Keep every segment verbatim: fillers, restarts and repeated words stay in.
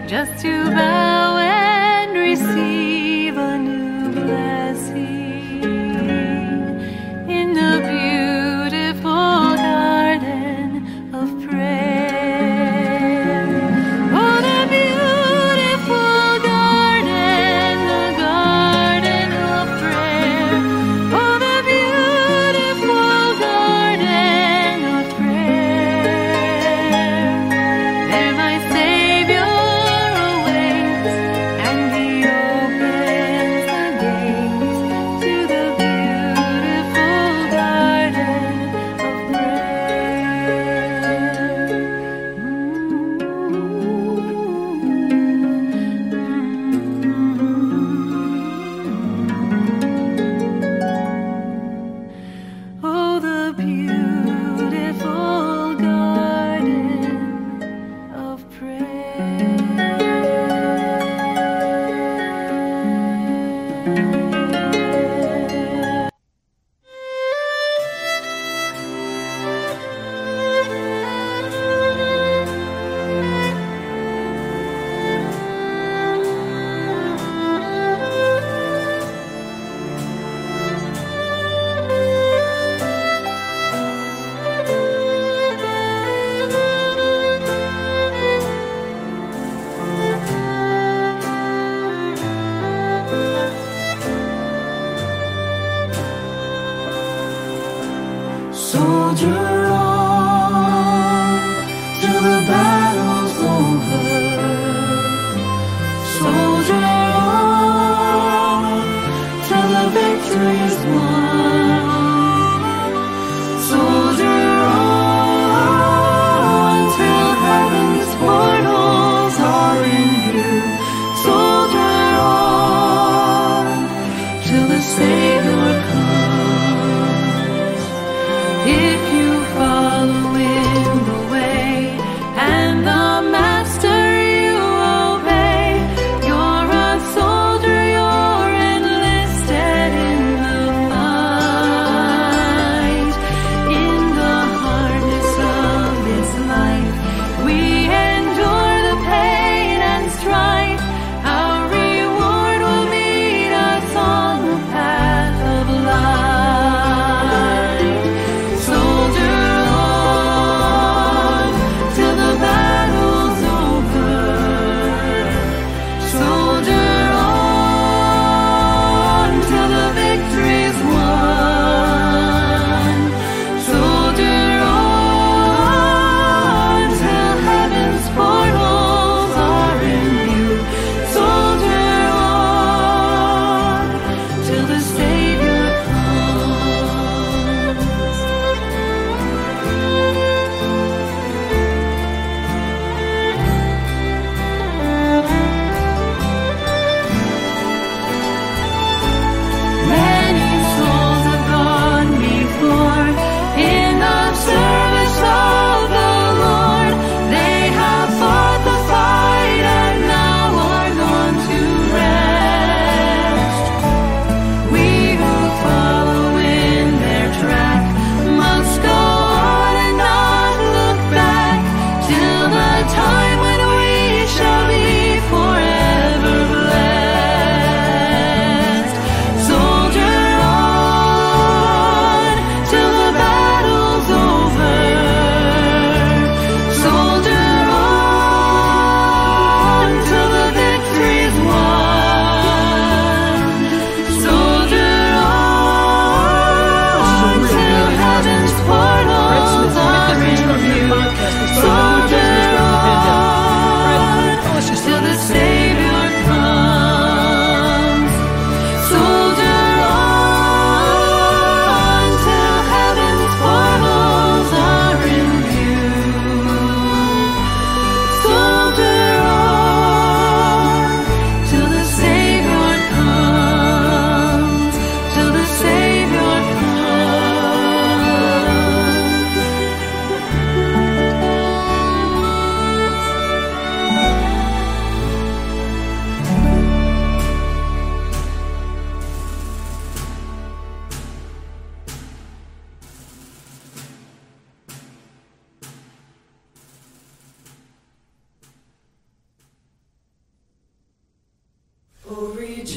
just to bow and receive a new blessing in the beautiful garden of prayer. Oh, the beautiful garden, the garden of prayer. Oh, the beautiful garden of prayer. There my Savior awaits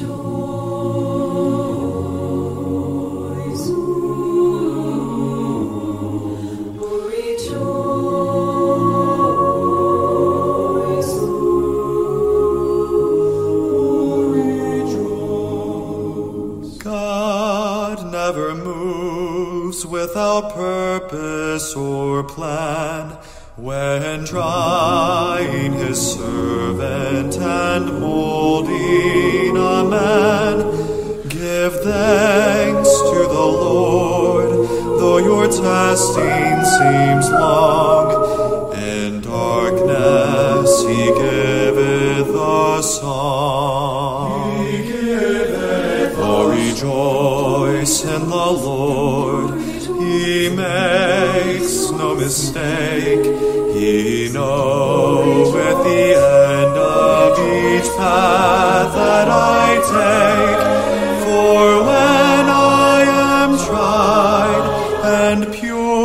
without purpose or plan, when trying his servant and molding a man. Give thanks to the Lord, though your testing seems long. In darkness he giveth a song. He giveth oh, rejoice in the Lord. He makes no mistake. He knoweth the end of each path that I take. For when I am tried and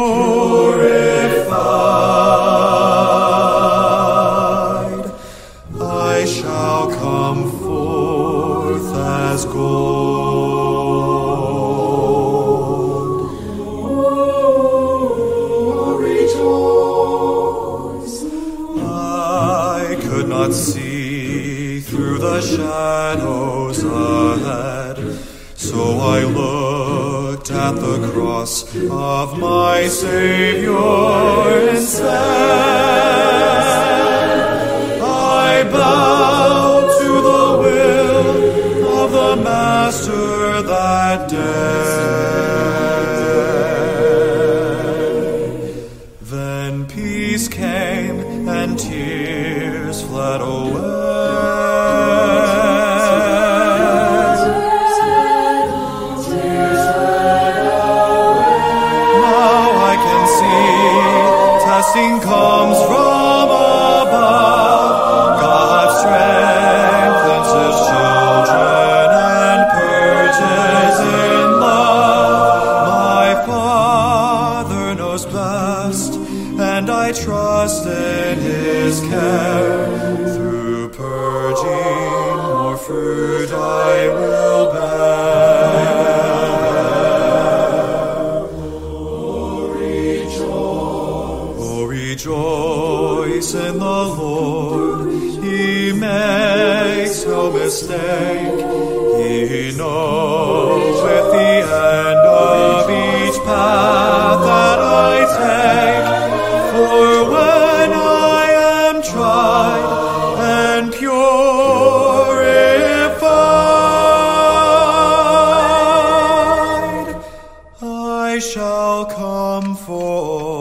purified, I shall come forth as gold. Oh, rejoice. I could not see through the shadows ahead, so I looked at the cross of my Savior and said, I bow to the will of the Master that day. Then peace came and tears fled away. Testing comes from above. God strengthens his children and purges in love. My Father knows best, and I trust in his care. Through purging, more fruit I will bear. Rejoice in the Lord, he makes no mistake. He knows at the end of each path that I take. For when I am tried and purified, I shall come forth.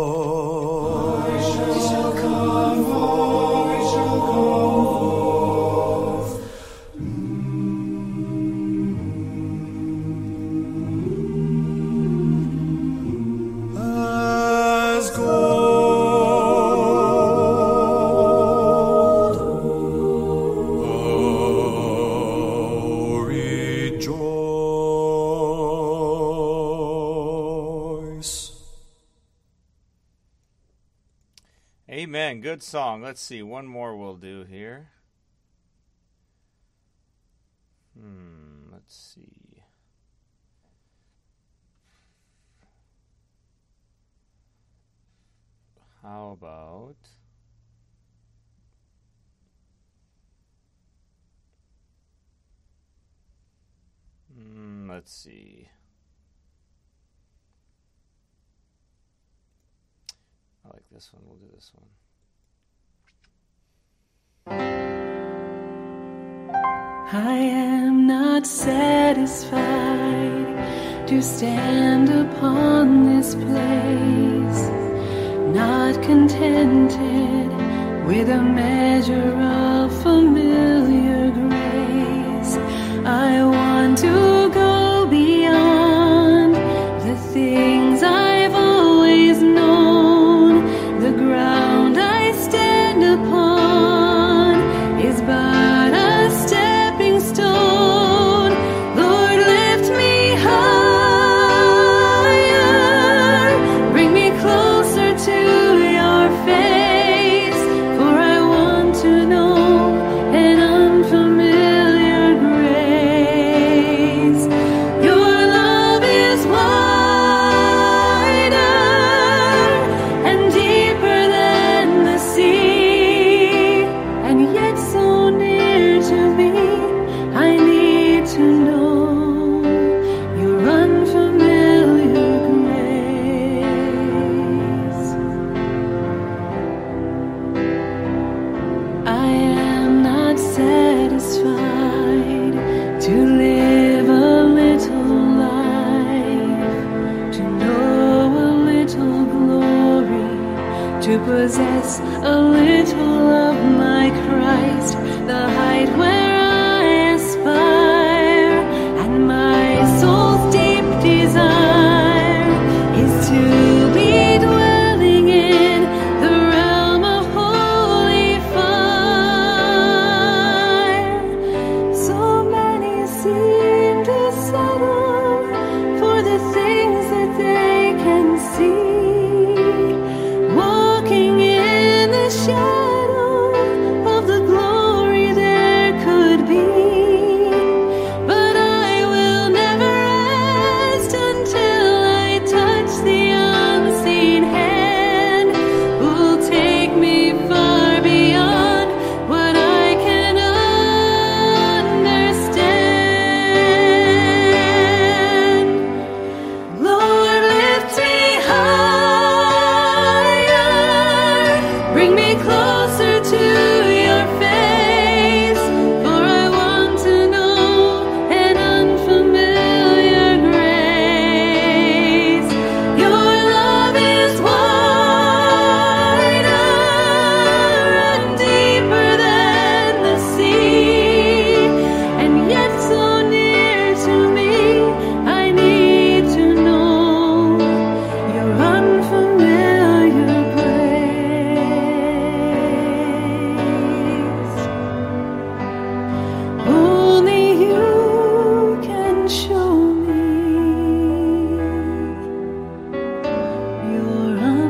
Amen. Good song. Let's see. One more we'll do here. Hmm. Let's see. How about... Hmm, let's see. I like this one. We'll do this one. I am not satisfied to stand upon this place, not contented with a measure of familiar grace. I want to go beyond the things I've always known. The ground I stand upon is but a stepping stone. Lord, lift me higher, bring me closer to your face, for I want to voice, a little of my Christ, the height where I aspire, and my soul's deep desire is to be dwelling in the realm of holy fire. So many seem to settle for the things that they can see, walking in the shadow of the glory there could be. But I will never rest until I touch the unseen hand, who'll take me far beyond what I can understand. Lord, lift me higher, bring me closer to your face, for I want to know an unfamiliar grace. Your love is wider and deeper than the sea, and yet so near to me. I need to know your unfamiliar grace. Only you can show me your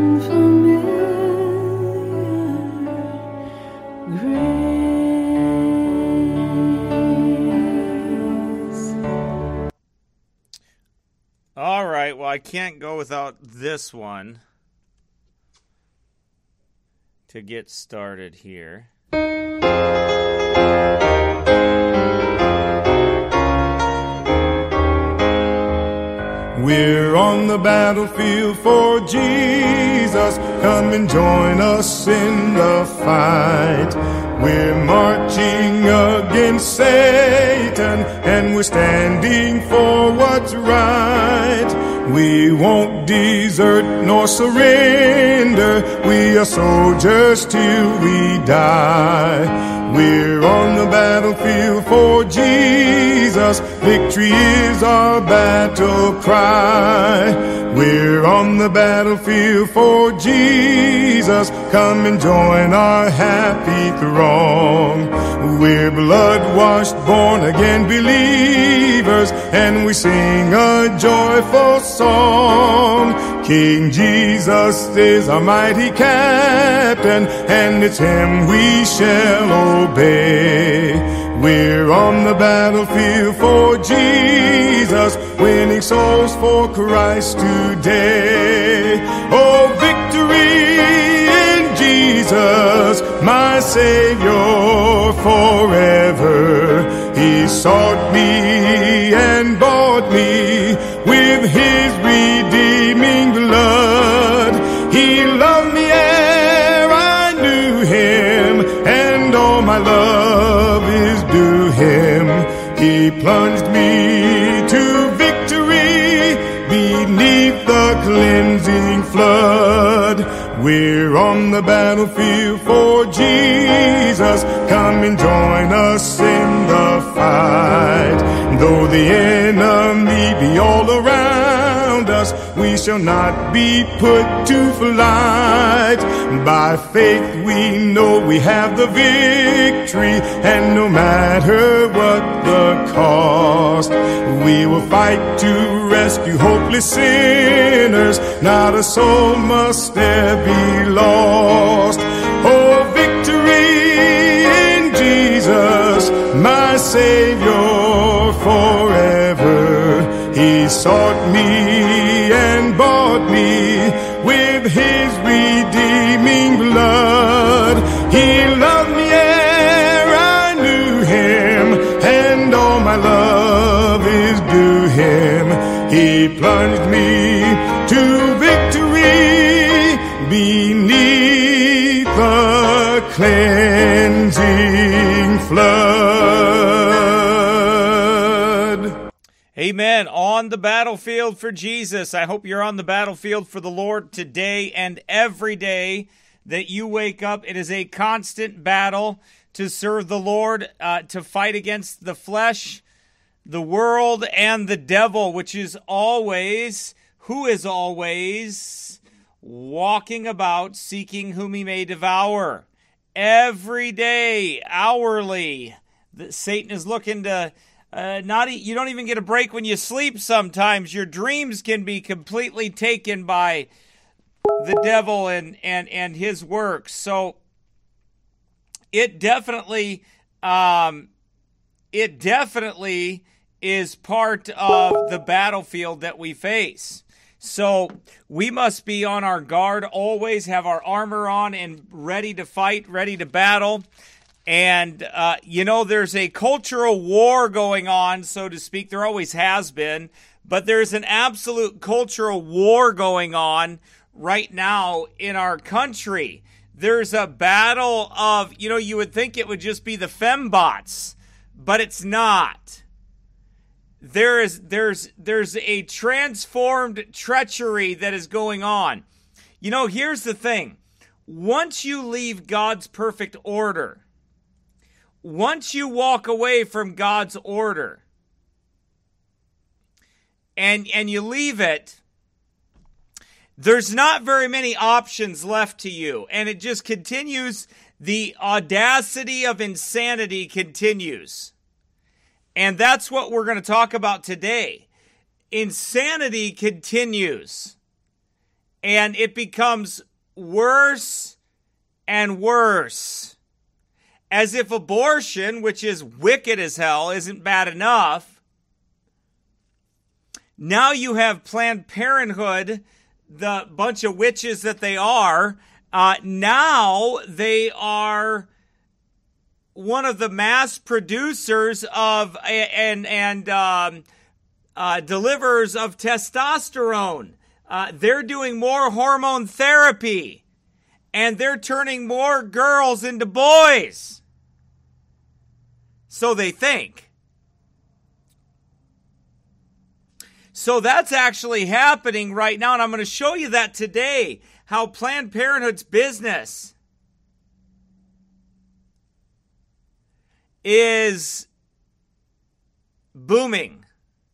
unfamiliar grace. All right, well, I can't go without this one to get started here. We're on the battlefield for Jesus. Come and join us in the fight. We're marching against Satan, and we're standing for what's right. We won't desert nor surrender. We are soldiers till we die. We're on the battlefield for Jesus. Victory is our battle cry. We're on the battlefield for Jesus. Come and join our happy throng. We're blood-washed, born-again believers, and we sing a joyful song. King Jesus is our mighty captain, and it's him we shall obey. We're on the battlefield for Jesus, winning souls for Christ today. Oh, victory in Jesus, my Savior forever. He sought me and bought me with his redeeming blood. He loved me ere I knew him, and all my love is due him. He plunged me to victory beneath the cleansing flood. We're on the battlefield for Jesus. Come and join us in the fight. Though the enemy be all around us, we shall not be put to flight. By faith we know we have the victory, and no matter what the cost, we will fight to rescue hopeless sinners. Not a soul must there be lost. Oh, victory in Jesus, my Savior forever. He sought me and bought me with his redeeming blood. He loved me ere I knew him, and all my love is due him. He plunged me to victory beneath the cleansing flood. Amen. On the battlefield for Jesus. I hope you're on the battlefield for the Lord today and every day. that you wake up. It is a constant battle to serve the Lord, uh, to fight against the flesh, the world, and the devil, which is always, who is always walking about seeking whom he may devour. Every day, hourly, Satan is looking to uh, not. E- you don't even get a break when you sleep sometimes. Your dreams can be completely taken by the devil and, and, and his works. So it definitely, um, it definitely is part of the battlefield that we face. So we must be on our guard, always have our armor on and ready to fight, ready to battle. And, uh, you know, there's a cultural war going on, so to speak. There always has been. But there's an absolute cultural war going on right now in our country. There's a battle of, you know, you would think it would just be the fembots, but it's not. There is there's there's a transformed treachery that is going on. You know, here's the thing. Once you leave God's perfect order, once you walk away from God's order, and and you leave it, there's not very many options left to you. And it just continues. The audacity of insanity continues. And that's what we're going to talk about today. Insanity continues. And it becomes worse and worse. As if abortion, which is wicked as hell, isn't bad enough. Now you have Planned Parenthood, the bunch of witches that they are. Uh, now they are one of the mass producers of and and um, uh, deliverers of testosterone. Uh, they're doing more hormone therapy, and they're turning more girls into boys. So they think. So that's actually happening right now, and I'm going to show you that today, how Planned Parenthood's business is booming.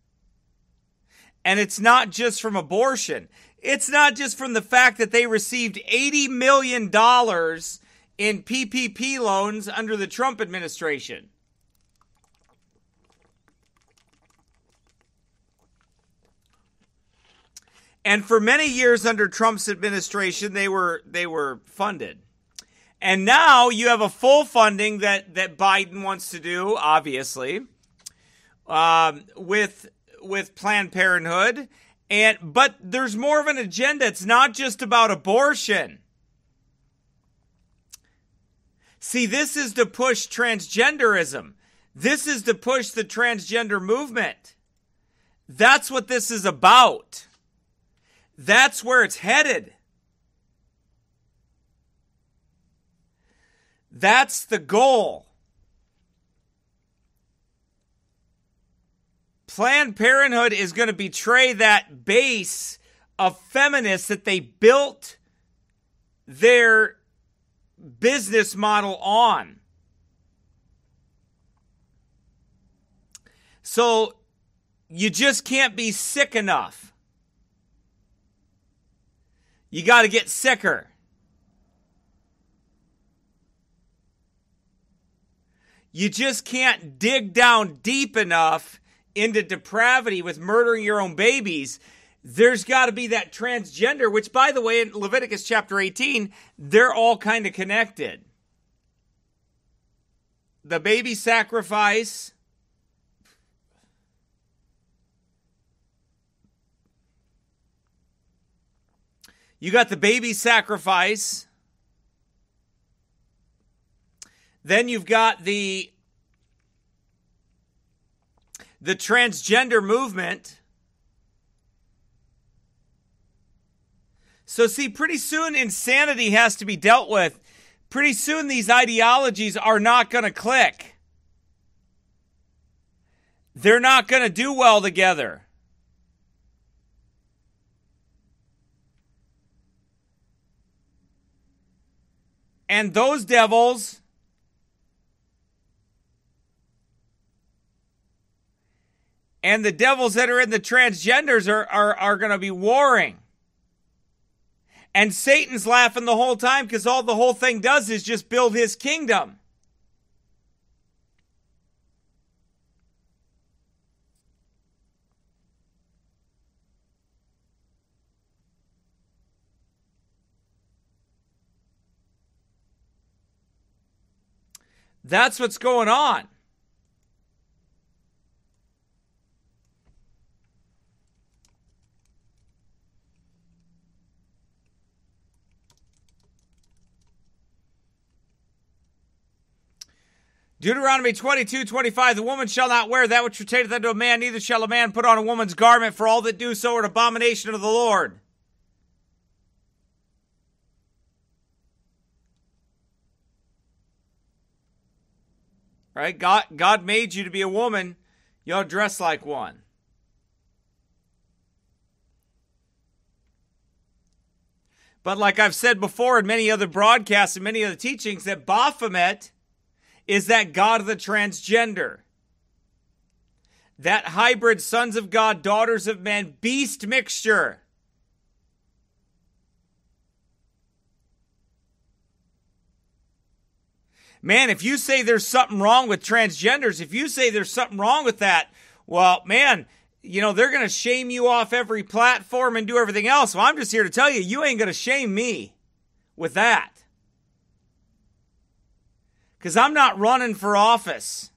And it's not just from abortion. It's not just from the fact that they received eighty million dollars in P P P loans under the Trump administration. And for many years under Trump's administration, they were they were funded. And now you have a full funding that, that Biden wants to do, obviously, um, with with Planned Parenthood. And but there's more of an agenda. It's not just about abortion. See, this is to push transgenderism. This is to push the transgender movement. That's what this is about. That's where it's headed. That's the goal. Planned Parenthood is going to betray that base of feminists that they built their business model on. So you just can't be sick enough. You got to get sicker. You just can't dig down deep enough into depravity with murdering your own babies. There's got to be that transgender, which, by the way, in Leviticus chapter eighteen, they're all kind of connected. The baby sacrifice, you got the baby sacrifice. Then you've got the, the transgender movement. So see, pretty soon insanity has to be dealt with. Pretty soon these ideologies are not going to click. They're not going to do well together. And those devils and the devils that are in the transgenders are, are, are going to be warring. And Satan's laughing the whole time because all the whole thing does is just build his kingdom. That's what's going on. Deuteronomy twenty-two twenty-five, the woman shall not wear that which pertaineth unto a man, neither shall a man put on a woman's garment, for all that do so are an abomination of the Lord. Right? God, God made you to be a woman. You ought to dress like one. But like I've said before in many other broadcasts and many other teachings, that Baphomet is that God of the transgender. That hybrid sons of God, daughters of men, beast mixture. Man, if you say there's something wrong with transgenders, if you say there's something wrong with that, well, man, you know, they're going to shame you off every platform and do everything else. Well, I'm just here to tell you, you ain't going to shame me with that. Because I'm not running for office.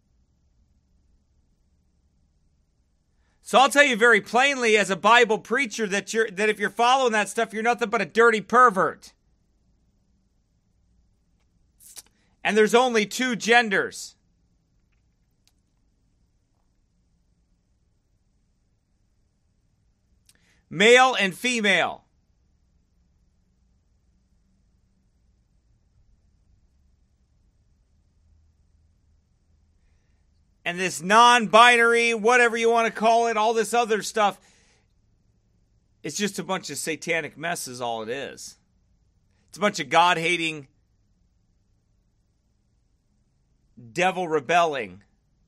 So I'll tell you very plainly as a Bible preacher that you're that if you're following that stuff, you're nothing but a dirty pervert. And there's only two genders. Male and female. And this non-binary, whatever you want to call it, all this other stuff, it's just a bunch of satanic mess is all it is. It's a bunch of God-hating, devil-rebelling,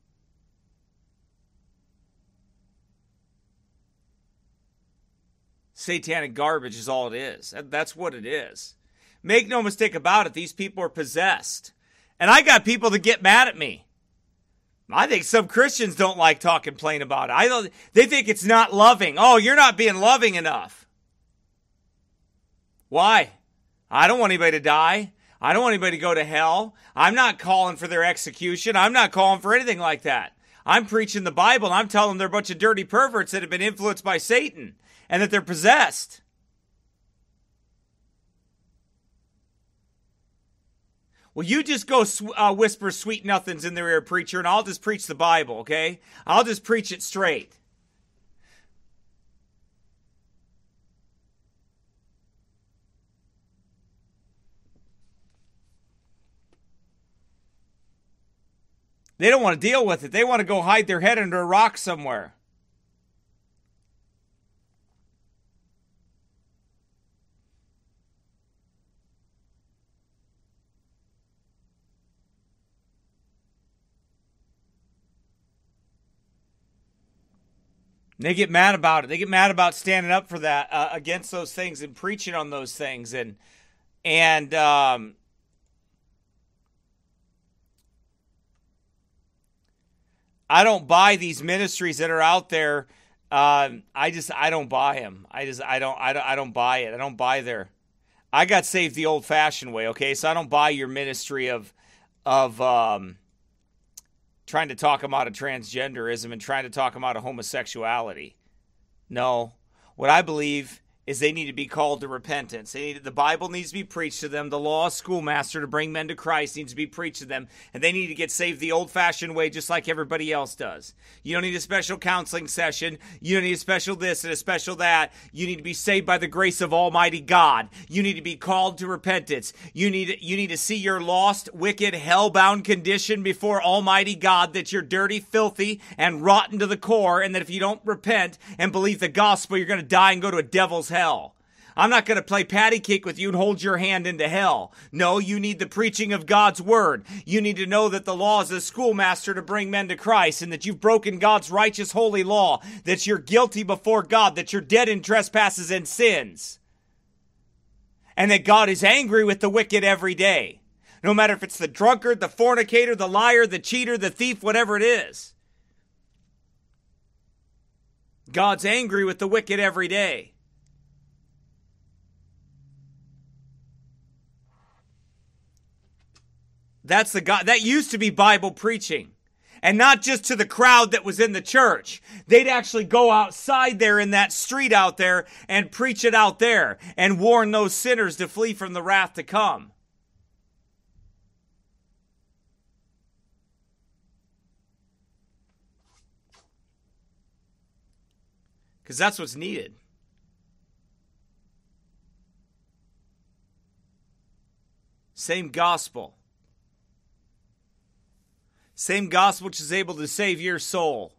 satanic garbage is all it is. That's what it is. Make no mistake about it, these people are possessed. And I got people that get mad at me. I think some Christians don't like talking plain about it. I don't, they think it's not loving. Oh, you're not being loving enough. Why? I don't want anybody to die. I don't want anybody to go to hell. I'm not calling for their execution. I'm not calling for anything like that. I'm preaching the Bible, and I'm telling them they're a bunch of dirty perverts that have been influenced by Satan and that they're possessed. Well, you just go uh, whisper sweet nothings in their ear, preacher, and I'll just preach the Bible, okay? I'll just preach it straight. They don't want to deal with it. They want to go hide their head under a rock somewhere. They get mad about it. They get mad about standing up for that, uh, against those things and preaching on those things. And, and, um, I don't buy these ministries that are out there. Um, I just, I don't buy them. I just, I don't, I don't, I don't buy it. I don't buy their, I got saved the old fashioned way. Okay. So I don't buy your ministry of, of, um, trying to talk them out of transgenderism and trying to talk them out of homosexuality. No. What I believe is they need to be called to repentance. They need, the Bible needs to be preached to them. The law of schoolmaster to bring men to Christ needs to be preached to them. And they need to get saved the old-fashioned way just like everybody else does. You don't need a special counseling session. You don't need a special this and a special that. You need to be saved by the grace of Almighty God. You need to be called to repentance. You need, you need to see your lost, wicked, hell-bound condition before Almighty God, that you're dirty, filthy, and rotten to the core, and that if you don't repent and believe the gospel, you're going to die and go to a devil's hell. Hell. I'm not going to play patty cake with you and hold your hand into hell. No, you need the preaching of God's word. You need to know that the law is a schoolmaster to bring men to Christ, and that you've broken God's righteous, holy law, that you're guilty before God, that you're dead in trespasses and sins, and that God is angry with the wicked every day. No matter if it's the drunkard, the fornicator, the liar, the cheater, the thief, whatever it is. God's angry with the wicked every day. That's the God. That used to be Bible preaching. And not just to the crowd that was in the church. They'd actually go outside there in that street out there and preach it out there and warn those sinners to flee from the wrath to come. Because that's what's needed. Same gospel. Same gospel which is able to save your soul.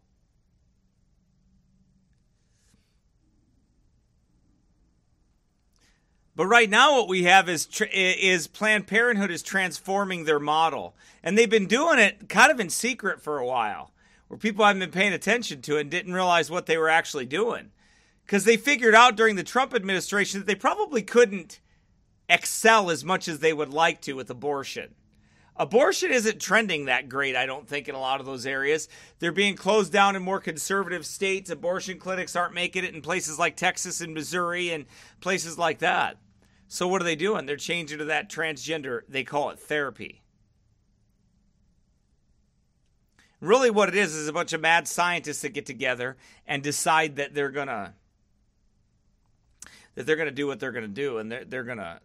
But right now what we have is is Planned Parenthood is transforming their model. And they've been doing it kind of in secret for a while, where people haven't been paying attention to it and didn't realize what they were actually doing. Because they figured out during the Trump administration that they probably couldn't excel as much as they would like to with abortion. Abortion isn't trending that great, I don't think, in a lot of those areas. They're being closed down in more conservative states. Abortion clinics aren't making it in places like Texas and Missouri and places like that. So what are they doing? They're changing to that transgender, they call it therapy. Really what it is is a bunch of mad scientists that get together and decide that they're going to that they're going to do what they're going to do, and they're, they're going to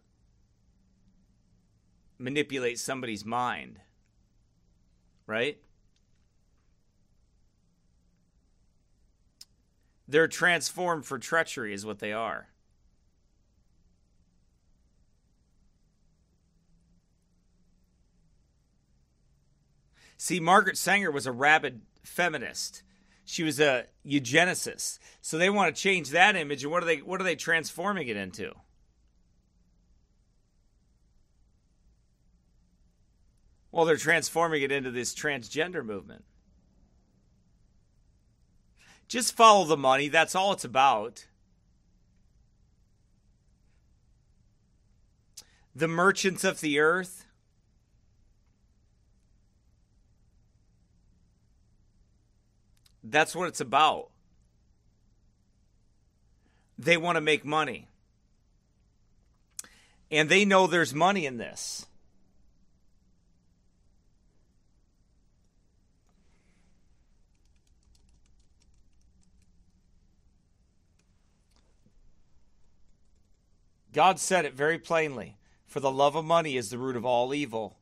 manipulate somebody's mind, right? They're transformed for treachery is what they are. See, Margaret Sanger was a rabid feminist. She was a eugenicist. So they want to change that image, and what are they what are they transforming it into? Well, they're transforming it into this transgender movement. Just follow the money. That's all it's about. The merchants of the earth. That's what it's about. They want to make money. And they know there's money in this. God said it very plainly. For the love of money is the root of all evil,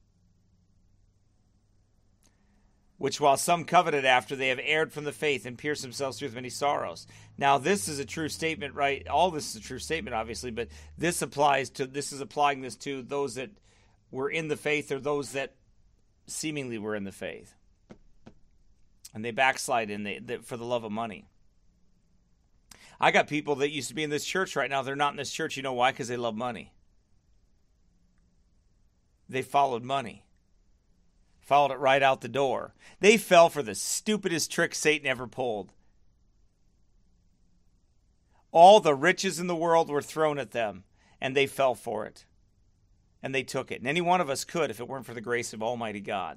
which while some coveted after, they have erred from the faith and pierced themselves through with many sorrows. Now, this is a true statement, right? All this is a true statement, obviously, but this applies to, this is applying this to those that were in the faith or those that seemingly were in the faith. And they backslide in the, the, for the love of money. I got people that used to be in this church right now. They're not in this church. You know why? Because they love money. They followed money. Followed it right out the door. They fell for the stupidest trick Satan ever pulled. All the riches in the world were thrown at them, and they fell for it. And they took it. And any one of us could if it weren't for the grace of Almighty God.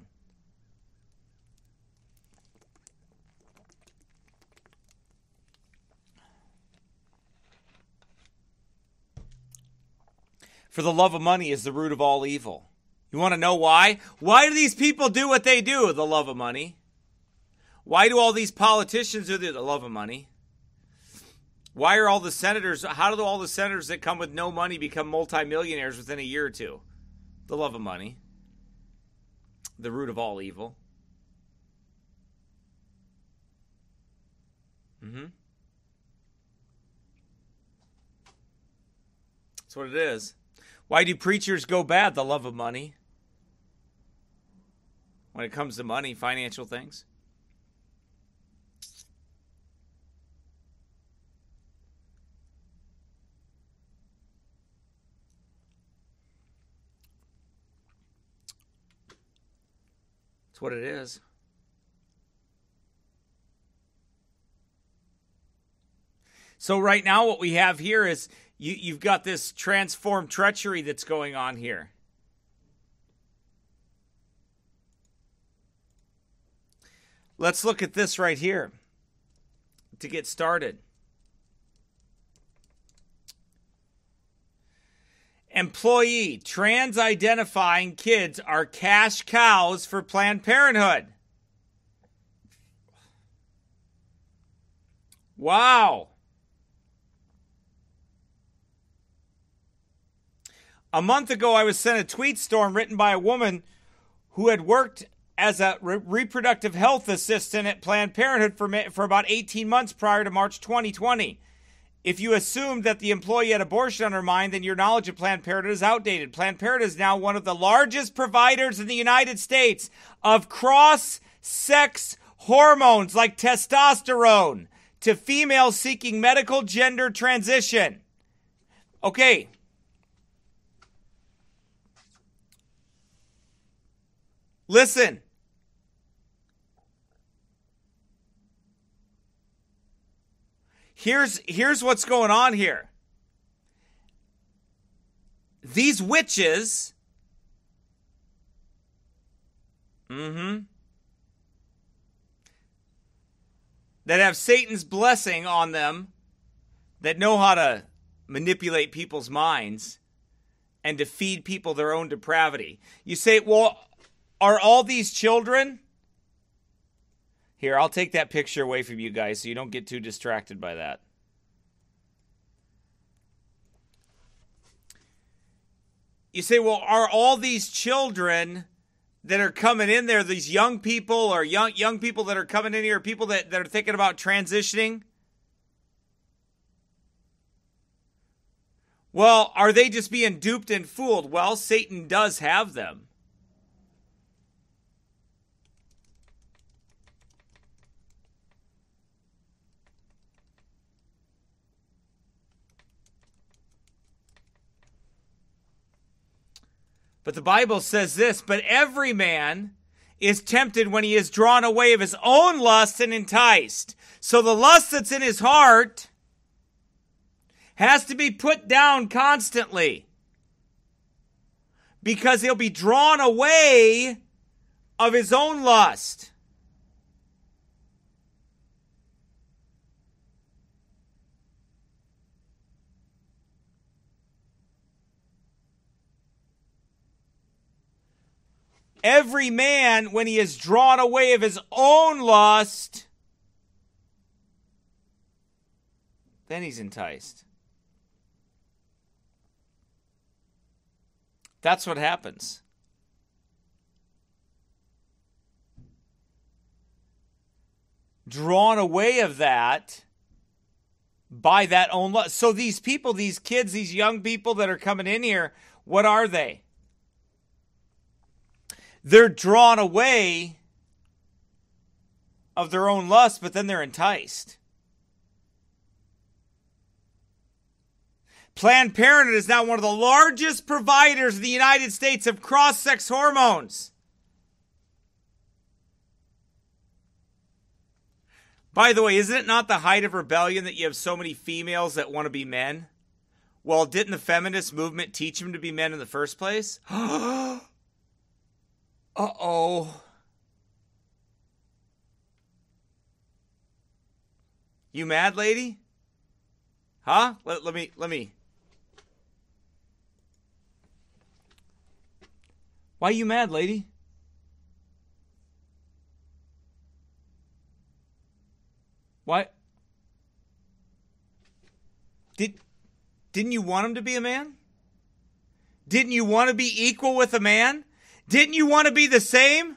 For the love of money is the root of all evil. You want to know why? Why do these people do what they do? The love of money. Why do all these politicians do the love of money? Why are all the senators, how do all the senators that come with no money become multimillionaires within a year or two? The love of money. The root of all evil. Mm-hmm. That's what it is. Why do preachers go bad? The love of money. When it comes to money, financial things. That's what it is. So right now what we have here is you, you've got this transformed treachery that's going on here. Let's look at this right here to get started. Employee, trans-identifying kids are cash cows for Planned Parenthood. Wow. A month ago, I was sent a tweet storm written by a woman who had worked as a re- reproductive health assistant at Planned Parenthood for, for about eighteen months prior to March twenty twenty. If you assumed that the employee had abortion on her mind, then your knowledge of Planned Parenthood is outdated. Planned Parenthood is now one of the largest providers in the United States of cross-sex hormones like testosterone to females seeking medical gender transition. Okay. Listen. Here's, here's what's going on here. These witches, mm-hmm, that have Satan's blessing on them, that know how to manipulate people's minds and to feed people their own depravity. You say, well, are all these children? Here, I'll take that picture away from you guys so you don't get too distracted by that. You say, well, are all these children that are coming in there, these young people or young young people that are coming in here, people that, that are thinking about transitioning? Well, are they just being duped and fooled? Well, Satan does have them. But the Bible says this, but every man is tempted when he is drawn away of his own lust and enticed. So the lust that's in his heart has to be put down constantly, because he'll be drawn away of his own lust. Every man, when he is drawn away of his own lust, then he's enticed. That's what happens. Drawn away of that by that own lust. So these people, these kids, these young people that are coming in here, what are they? They're drawn away of their own lust, but then they're enticed. Planned Parenthood is now one of the largest providers in the United States of cross-sex hormones. By the way, isn't it not the height of rebellion that you have so many females that want to be men? Well, didn't the feminist movement teach them to be men in the first place? Uh-oh. You mad, lady? Huh? Let, let me, let me. Why you mad, lady? Why? Did, didn't you want him to be a man? Didn't you want to be equal with a man? Didn't you want to be the same?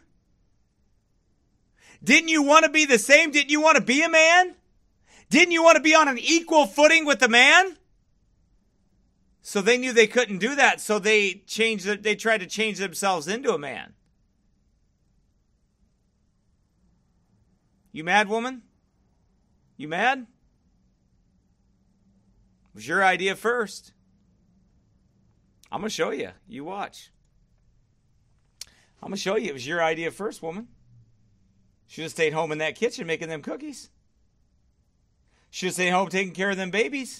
Didn't you want to be the same? Didn't you want to be a man? Didn't you want to be on an equal footing with a man? So they knew they couldn't do that, so they changed. They tried to change themselves into a man. You mad, woman? You mad? It was your idea first. I'm going to show you. You watch. I'm going to show you. It was your idea first, woman. Should have stayed home in that kitchen making them cookies. Should have stayed home taking care of them babies.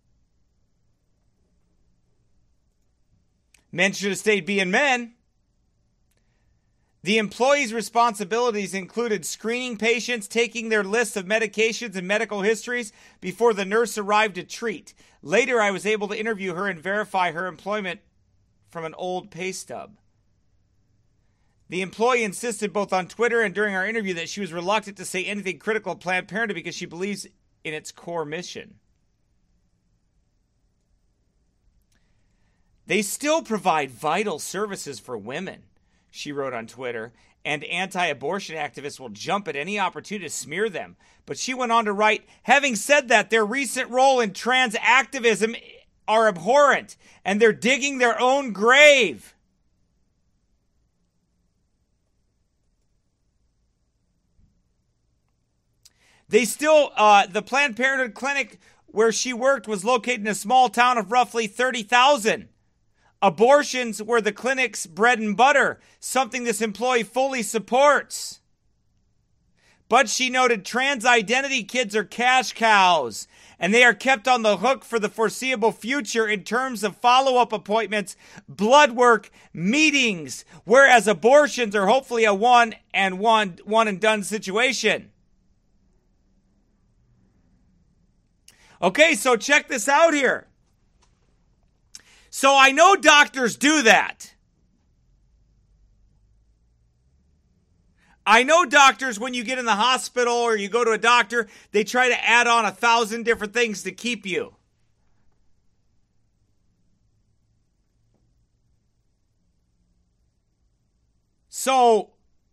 Men should have stayed being men. The employee's responsibilities included screening patients, taking their lists of medications and medical histories before the nurse arrived to treat. Later, I was able to interview her and verify her employment from an old pay stub. The employee insisted both on Twitter and during our interview that she was reluctant to say anything critical of Planned Parenthood because she believes in its core mission. They still provide vital services for women, she wrote on Twitter, and anti-abortion activists will jump at any opportunity to smear them. But she went on to write, having said that, their recent role in trans activism are abhorrent, and they're digging their own grave. They still, uh, the Planned Parenthood clinic where she worked was located in a small town of roughly thirty thousand. Abortions were the clinic's bread and butter, something this employee fully supports. But she noted trans identity kids are cash cows, and they are kept on the hook for the foreseeable future in terms of follow-up appointments, blood work, meetings, whereas abortions are hopefully a one and one, one and done situation. Okay, so check this out here. So I know doctors do that. I know doctors, when you get in the hospital or you go to a doctor, they try to add on a thousand different things to keep you. So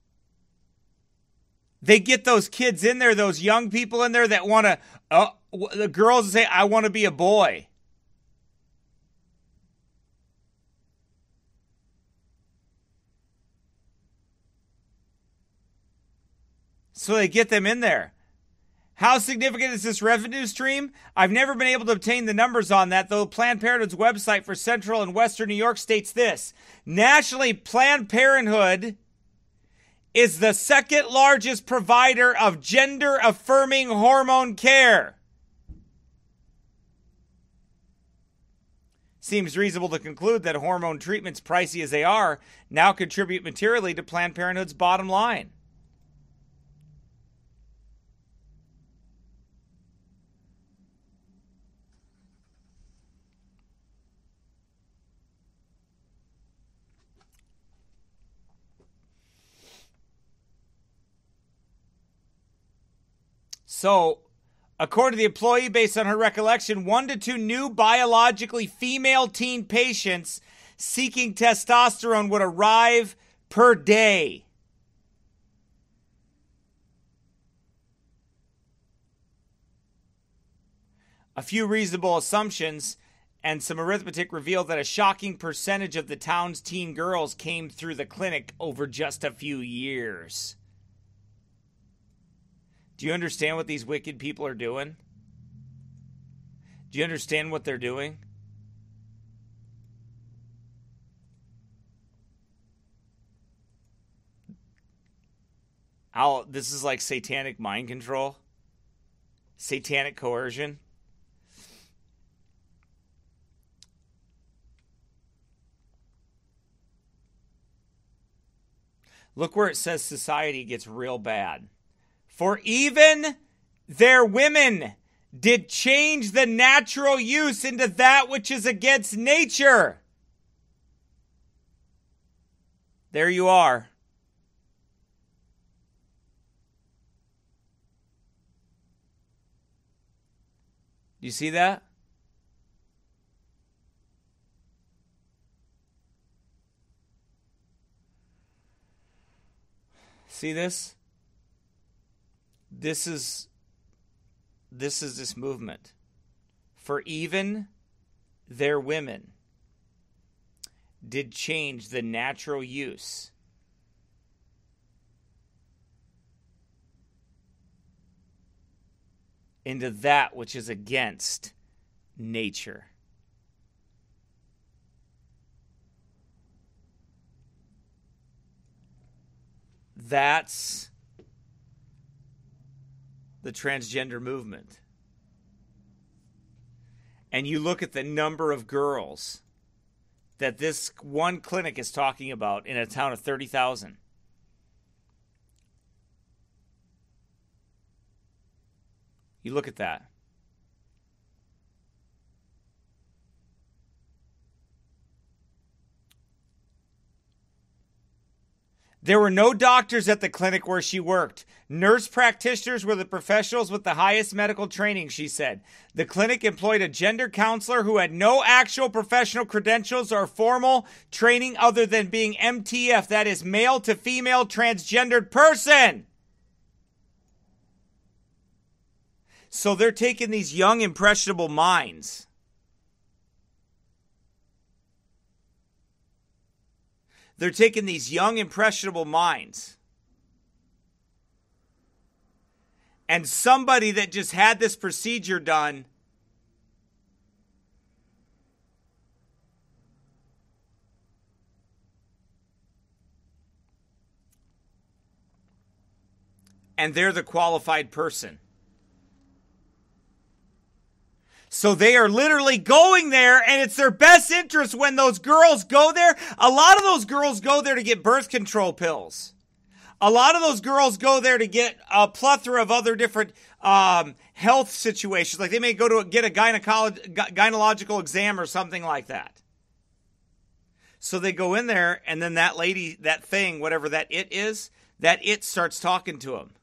they get those kids in there, those young people in there that want to, uh, the girls say, I want to be a boy. So they get them in there. How significant is this revenue stream? I've never been able to obtain the numbers on that, though Planned Parenthood's website for Central and Western New York states this. Nationally, Planned Parenthood is the second largest provider of gender-affirming hormone care. Seems reasonable to conclude that hormone treatments, pricey as they are, now contribute materially to Planned Parenthood's bottom line. So, according to the employee, based on her recollection, one to two new biologically female teen patients seeking testosterone would arrive per day. A few reasonable assumptions and some arithmetic reveal that a shocking percentage of the town's teen girls came through the clinic over just a few years. Do you understand what these wicked people are doing? Do you understand what they're doing? How this is like satanic mind control, satanic coercion. Look where it says society gets real bad. For even their women did change the natural use into that which is against nature. There you are. Do you see that? See this? This is this is this movement. For even their women did change the natural use into that which is against nature. That's the transgender movement. And you look at the number of girls that this one clinic is talking about in a town of thirty thousand. You look at that. There were no doctors at the clinic where she worked. Nurse practitioners were the professionals with the highest medical training, she said. The clinic employed a gender counselor who had no actual professional credentials or formal training other than being M T F, that is, male to female transgendered person. So they're taking these young, impressionable minds. They're taking these young, impressionable minds. And somebody that just had this procedure done and they're the qualified person. So they are literally going there, and it's their best interest when those girls go there. A lot of those girls go there to get birth control pills. A lot of those girls go there to get a plethora of other different um, health situations. Like they may go to get a gynecolo- gynecological exam or something like that. So they go in there, and then that lady, that thing, whatever that it is, that it starts talking to them.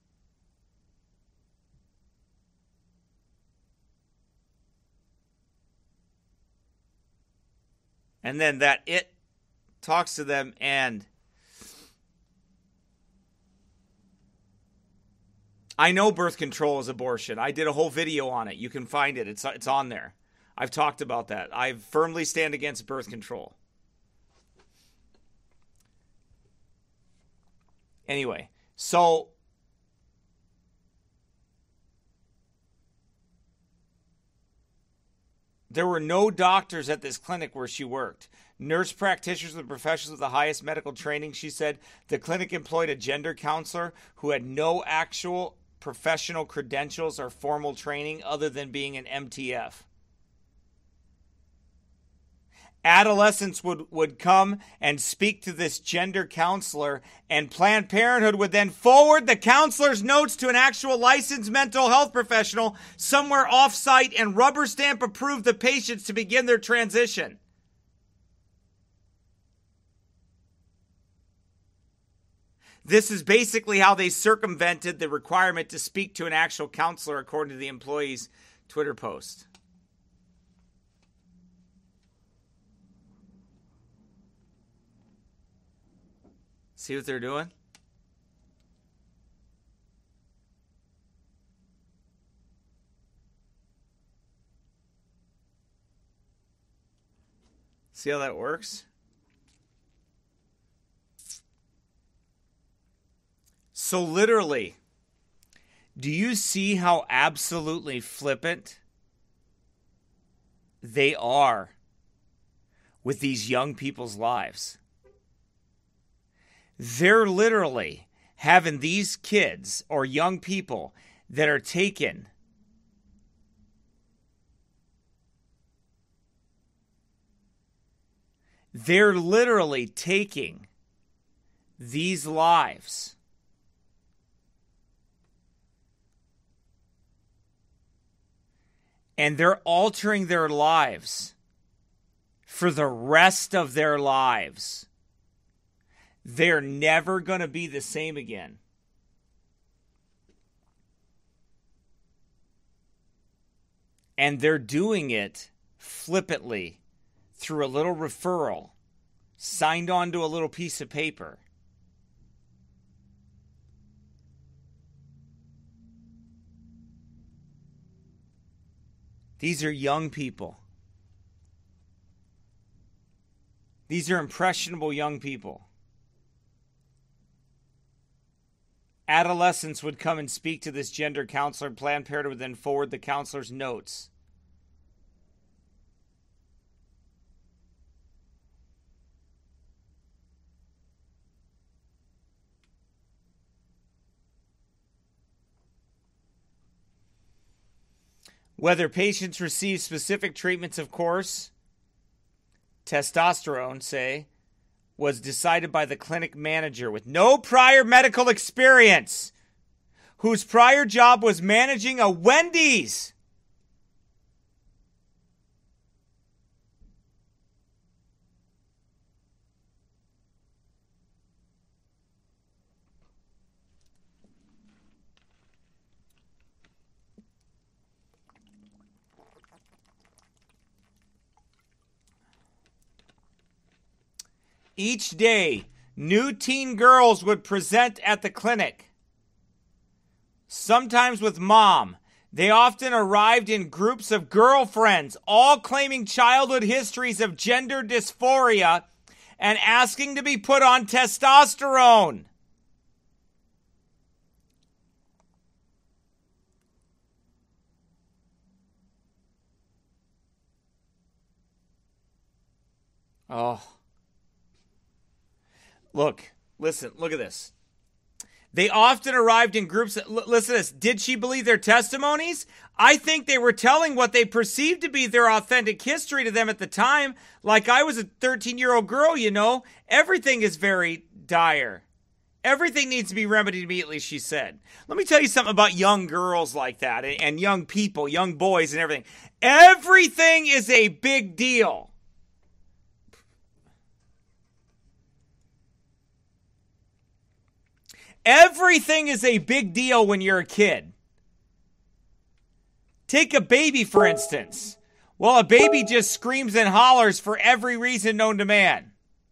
And then that it talks to them, and I know birth control is abortion. I did a whole video on it. You can find it. It's it's on there. I've talked about that. I firmly stand against birth control. Anyway, so there were no doctors at this clinic where she worked. Nurse practitioners were professionals with the highest medical training, she said. The clinic employed a gender counselor who had no actual professional credentials or formal training other than being an M T F. Adolescents would, would come and speak to this gender counselor, and Planned Parenthood would then forward the counselor's notes to an actual licensed mental health professional somewhere off-site and rubber stamp approve the patients to begin their transition. This is basically how they circumvented the requirement to speak to an actual counselor, according to the employee's Twitter post. See what they're doing? See how that works? So literally, do you see how absolutely flippant they are with these young people's lives? They're literally having these kids or young people that are taken they're literally taking these lives and they're altering their lives for the rest of their lives. They're never going to be the same again. And they're doing it flippantly through a little referral signed onto a little piece of paper. These are young people. These are impressionable young people. Adolescents would come and speak to this gender counselor. Planned Parenthood would then forward the counselor's notes. Whether patients receive specific treatments, of course, testosterone, say, was decided by the clinic manager with no prior medical experience, whose prior job was managing a Wendy's. Each day, new teen girls would present at the clinic, sometimes with mom. They often arrived in groups of girlfriends, all claiming childhood histories of gender dysphoria and asking to be put on testosterone. Oh. Look, listen, look at this. They often arrived in groups. That, listen to this. Did she believe their testimonies? I think they were telling what they perceived to be their authentic history to them at the time. Like I was a thirteen-year-old girl, you know. Everything is very dire. Everything needs to be remedied immediately, she said. Let me tell you something about young girls like that and, and young people, young boys and everything. Everything is a big deal. Everything is a big deal when you're a kid. Take a baby, for instance. Well, a baby just screams and hollers for every reason known to man.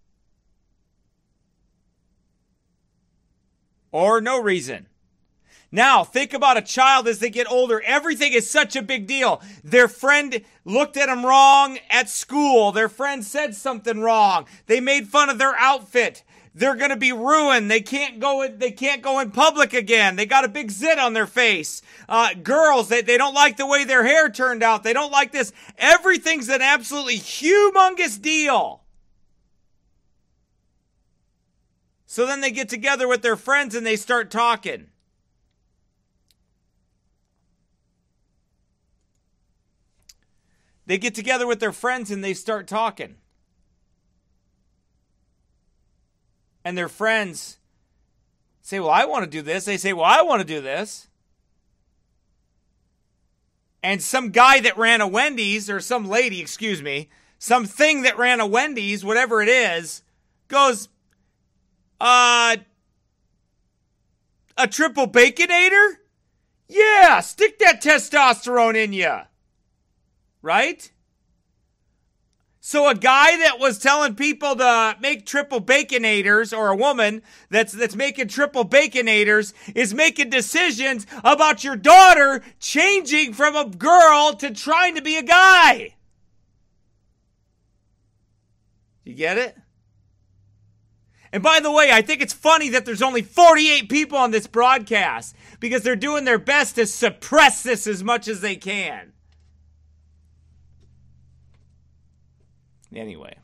Or no reason. Now, think about a child as they get older. Everything is such a big deal. Their friend looked at them wrong at school. Their friend said something wrong. They made fun of their outfit. They're going to be ruined. They can't go in, they can't go in public again. They got a big zit on their face. Uh, girls, they, they don't like the way their hair turned out. They don't like this. Everything's an absolutely humongous deal. So then they get together with their friends and they start talking. They get together with their friends and they start talking. And their friends say, well, I want to do this. They say, well, I want to do this. And some guy that ran a Wendy's, or some lady, excuse me, something that ran a Wendy's, whatever it is, goes, uh, a triple baconator? Yeah, stick that testosterone in you. Right? So a guy that was telling people to make triple baconators, or a woman that's that's making triple baconators, is making decisions about your daughter changing from a girl to trying to be a guy. You get it? And by the way, I think it's funny that there's only forty-eight people on this broadcast because they're doing their best to suppress this as much as they can. Anyway.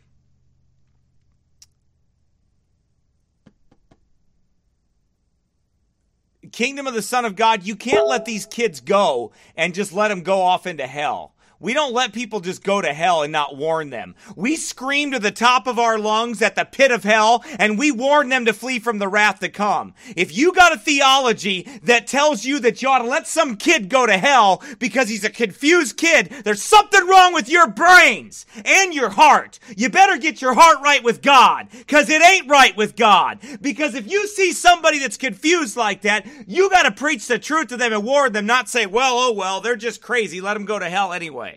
Kingdom of the Son of God, you can't let these kids go and just let them go off into hell. We don't let people just go to hell and not warn them. We scream to the top of our lungs at the pit of hell, and we warn them to flee from the wrath to come. If you got a theology that tells you that you ought to let some kid go to hell because he's a confused kid, there's something wrong with your brains and your heart. You better get your heart right with God, because it ain't right with God. Because if you see somebody that's confused like that, you got to preach the truth to them and warn them, not say, well, oh well, they're just crazy, let them go to hell anyway.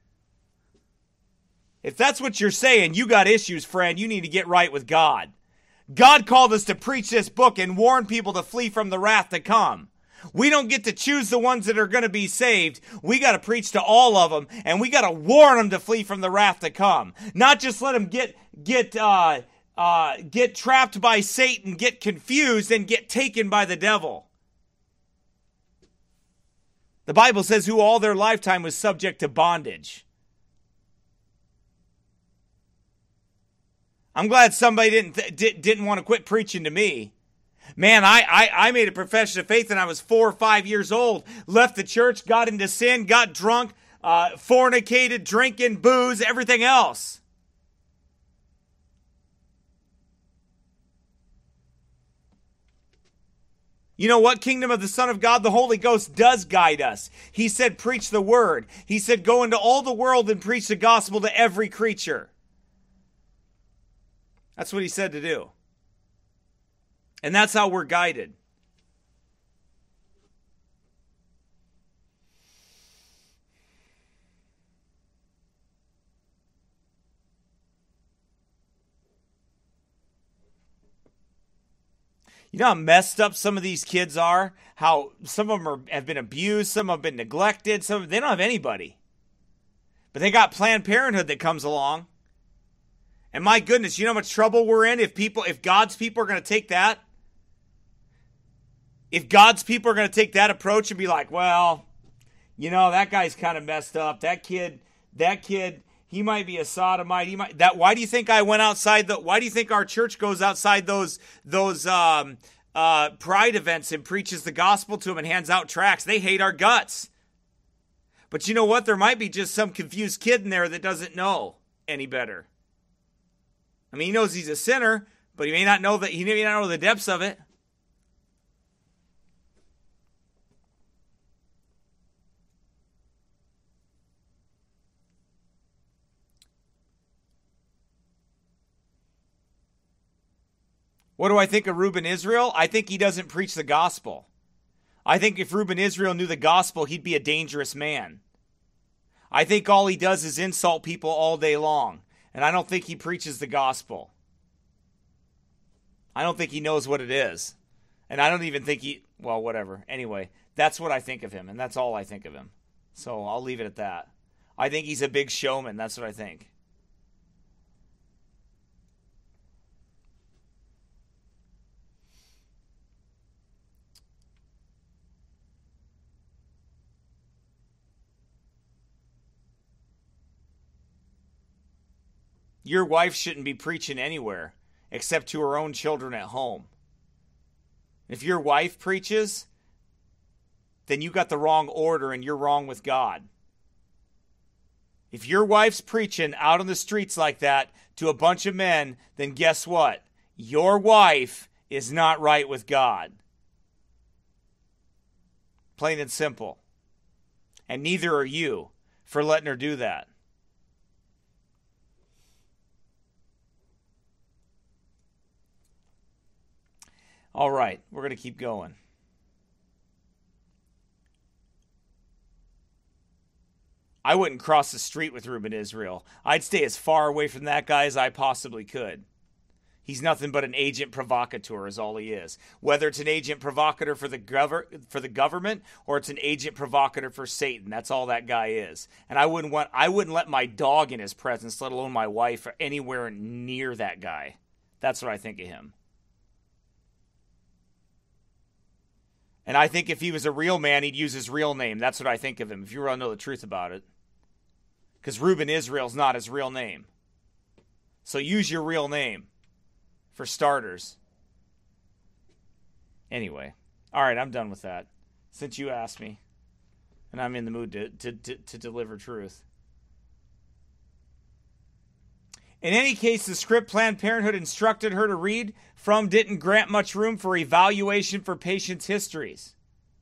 If that's what you're saying, you got issues, friend. You need to get right with God. God called us to preach this book and warn people to flee from the wrath to come. We don't get to choose the ones that are going to be saved. We got to preach to all of them, and we got to warn them to flee from the wrath to come. Not just let them get get uh, uh, get trapped by Satan, get confused, and get taken by the devil. The Bible says who all their lifetime was subject to bondage. I'm glad somebody didn't th- didn't want to quit preaching to me. Man, I, I, I made a profession of faith when I was four or five years old. Left the church, got into sin, got drunk, uh, fornicated, drinking, booze, everything else. You know what? Kingdom of the Son of God, the Holy Ghost does guide us. He said, preach the word. He said, go into all the world and preach the gospel to every creature. That's what he said to do. And that's how we're guided. You know how messed up some of these kids are? How some of them are, have been abused, some have been neglected, some they don't have anybody. But they got Planned Parenthood that comes along. And my goodness, you know how much trouble we're in if people, if God's people are going to take that? If God's people are going to take that approach and be like, well, you know, that guy's kind of messed up. That kid, that kid, he might be a sodomite. He might that. Why do you think I went outside the? Why do you think our church goes outside those those um, uh, pride events and preaches the gospel to them and hands out tracts? They hate our guts. But you know what? There might be just some confused kid in there that doesn't know any better. I mean, he knows he's a sinner, but he may not know that he may not know the depths of it. What do I think of Reuben Israel? I think he doesn't preach the gospel. I think if Reuben Israel knew the gospel, he'd be a dangerous man. I think all he does is insult people all day long. And I don't think he preaches the gospel. I don't think he knows what it is. And I don't even think he, well, whatever. Anyway, that's what I think of him. And that's all I think of him. So I'll leave it at that. I think he's a big showman. That's what I think. Your wife shouldn't be preaching anywhere except to her own children at home. If your wife preaches, then you got the wrong order and you're wrong with God. If your wife's preaching out on the streets like that to a bunch of men, then guess what? Your wife is not right with God. Plain and simple. And neither are you for letting her do that. All right, we're going to keep going. I wouldn't cross the street with Reuben Israel. I'd stay as far away from that guy as I possibly could. He's nothing but an agent provocateur is all he is. Whether it's an agent provocateur for the gov- for the government or it's an agent provocateur for Satan, that's all that guy is. And I wouldn't want I wouldn't let my dog in his presence, let alone my wife, or anywhere near that guy. That's what I think of him. And I think if he was a real man, he'd use his real name. That's what I think of him, if you want to know the truth about it. Because Reuben Israel's not his real name. So use your real name, for starters. Anyway. All right, I'm done with that. Since you asked me. And I'm in the mood to, to, to, to deliver truth. In any case, the script Planned Parenthood instructed her to read from didn't grant much room for evaluation for patients' histories.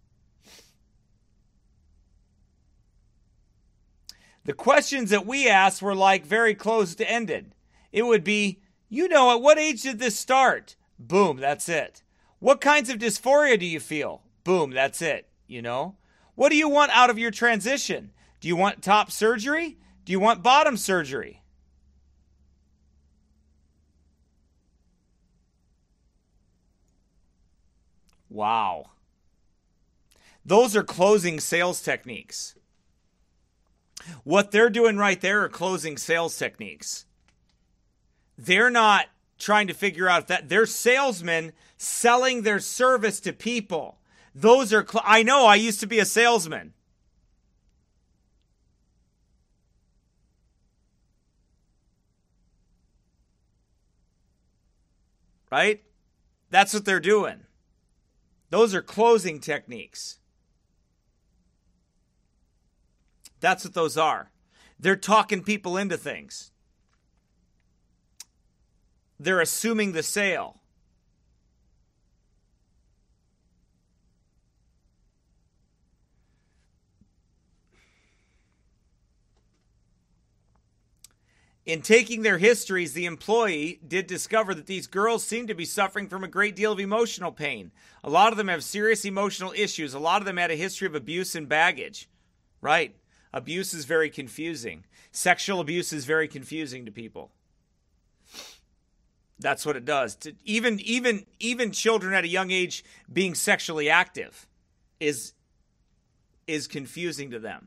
The questions that we asked were like very close to ended. It would be, you know, at what age did this start? Boom, that's it. What kinds of dysphoria do you feel? Boom, that's it, you know. What do you want out of your transition? Do you want top surgery? Do you want bottom surgery? Wow. Those are closing sales techniques. What they're doing right there are closing sales techniques. They're not trying to figure out if that they're salesmen selling their service to people. Those are, cl- I know I used to be a salesman. Right? That's what they're doing. Those are closing techniques. That's what those are. They're talking people into things. They're assuming the sale. In taking their histories, the employee did discover that these girls seem to be suffering from a great deal of emotional pain. A lot of them have serious emotional issues. A lot of them had a history of abuse and baggage. Right? Abuse is very confusing. Sexual abuse is very confusing to people. That's what it does. To even even even children at a young age being sexually active is is confusing to them.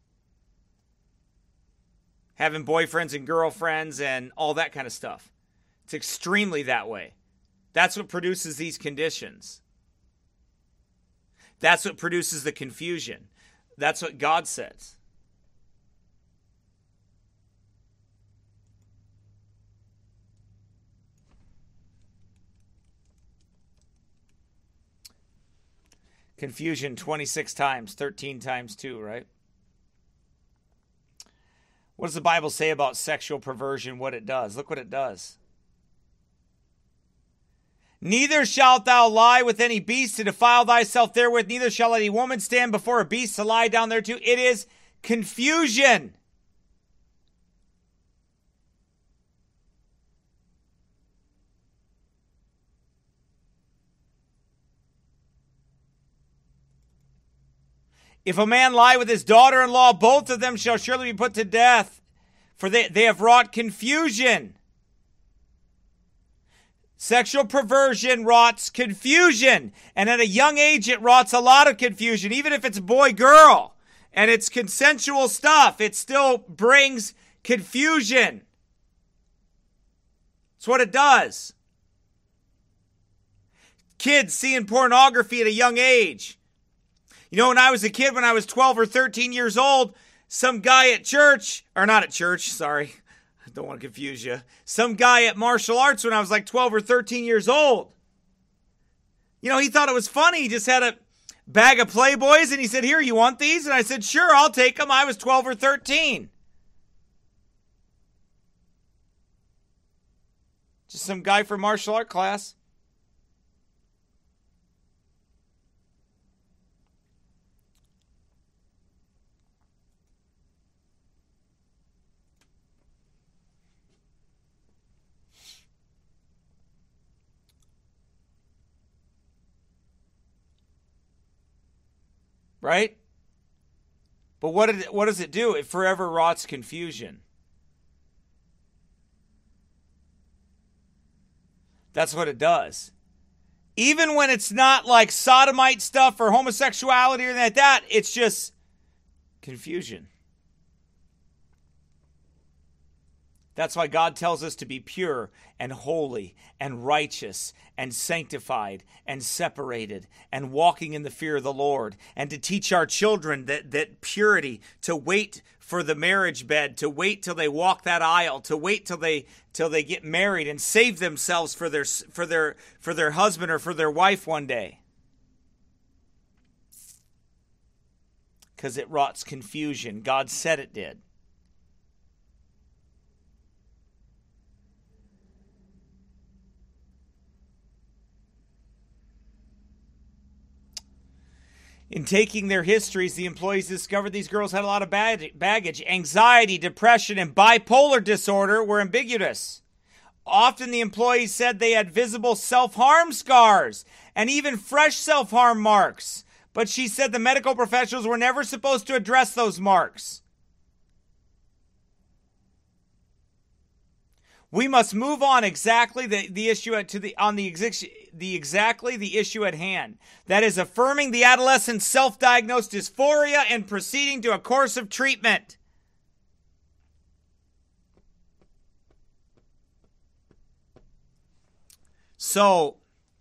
Having boyfriends and girlfriends and all that kind of stuff. It's extremely that way. That's what produces these conditions. That's what produces the confusion. That's what God says. Confusion twenty-six times, thirteen times two, right? What does the Bible say about sexual perversion, what it does? Look what it does. Neither shalt thou lie with any beast to defile thyself therewith, neither shall any woman stand before a beast to lie down thereto. It is confusion. If a man lie with his daughter-in-law, both of them shall surely be put to death, for they, they have wrought confusion. Sexual perversion wroughts confusion. And at a young age, it wroughts a lot of confusion. Even if it's boy-girl and it's consensual stuff, it still brings confusion. That's what it does. Kids seeing pornography at a young age. You know, when I was a kid, when I was twelve or thirteen years old, some guy at church, or not at church, sorry, I don't want to confuse you. Some guy at martial arts when I was like twelve or thirteen years old. You know, he thought it was funny. He just had a bag of Playboys and he said, here, you want these? And I said, sure, I'll take them. I was twelve or thirteen. Just some guy from martial art class. Right? But what did it, what does it do? It forever wroughts confusion. That's what it does. Even when it's not like sodomite stuff or homosexuality or anything like that, it's just confusion. That's why God tells us to be pure and holy and righteous and sanctified and separated and walking in the fear of the Lord, and to teach our children that, that purity, to wait for the marriage bed, to wait till they walk that aisle, to wait till they till they get married and save themselves for their for their for their husband or for their wife one day. Because it wroughts confusion. God said it did. In taking their histories, the employees discovered these girls had a lot of baggage. Anxiety, depression, and bipolar disorder were ambiguous. Often the employees said they had visible self-harm scars and even fresh self-harm marks. But she said the medical professionals were never supposed to address those marks. We must move on exactly the, the issue at, to the on the, the exactly the issue at hand. That is affirming the adolescent's self-diagnosed dysphoria and proceeding to a course of treatment. So,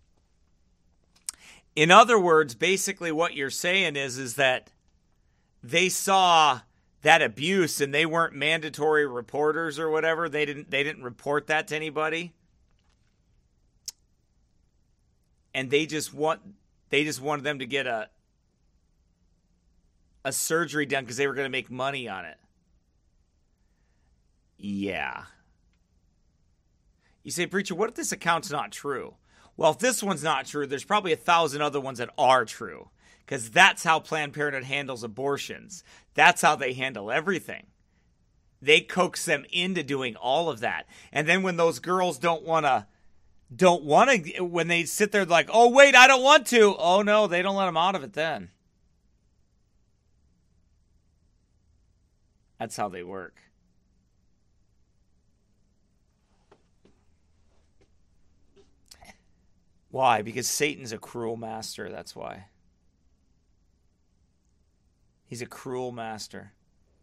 in other words, basically what you're saying is, is that they saw that abuse and they weren't mandatory reporters or whatever. They didn't they didn't report that to anybody. And they just want They just wanted them to get a a surgery done because they were going to make money on it. Yeah. You say, preacher, what if this account's not true? Well, if this one's not true, there's probably a thousand other ones that are true, because that's how Planned Parenthood handles abortions. That's how they handle everything. They coax them into doing all of that. And then when those girls don't want to, don't want to, when they sit there like, oh, wait, I don't want to. Oh, no, they don't let them out of it then. That's how they work. Why? Because Satan's a cruel master, that's why. He's a cruel master.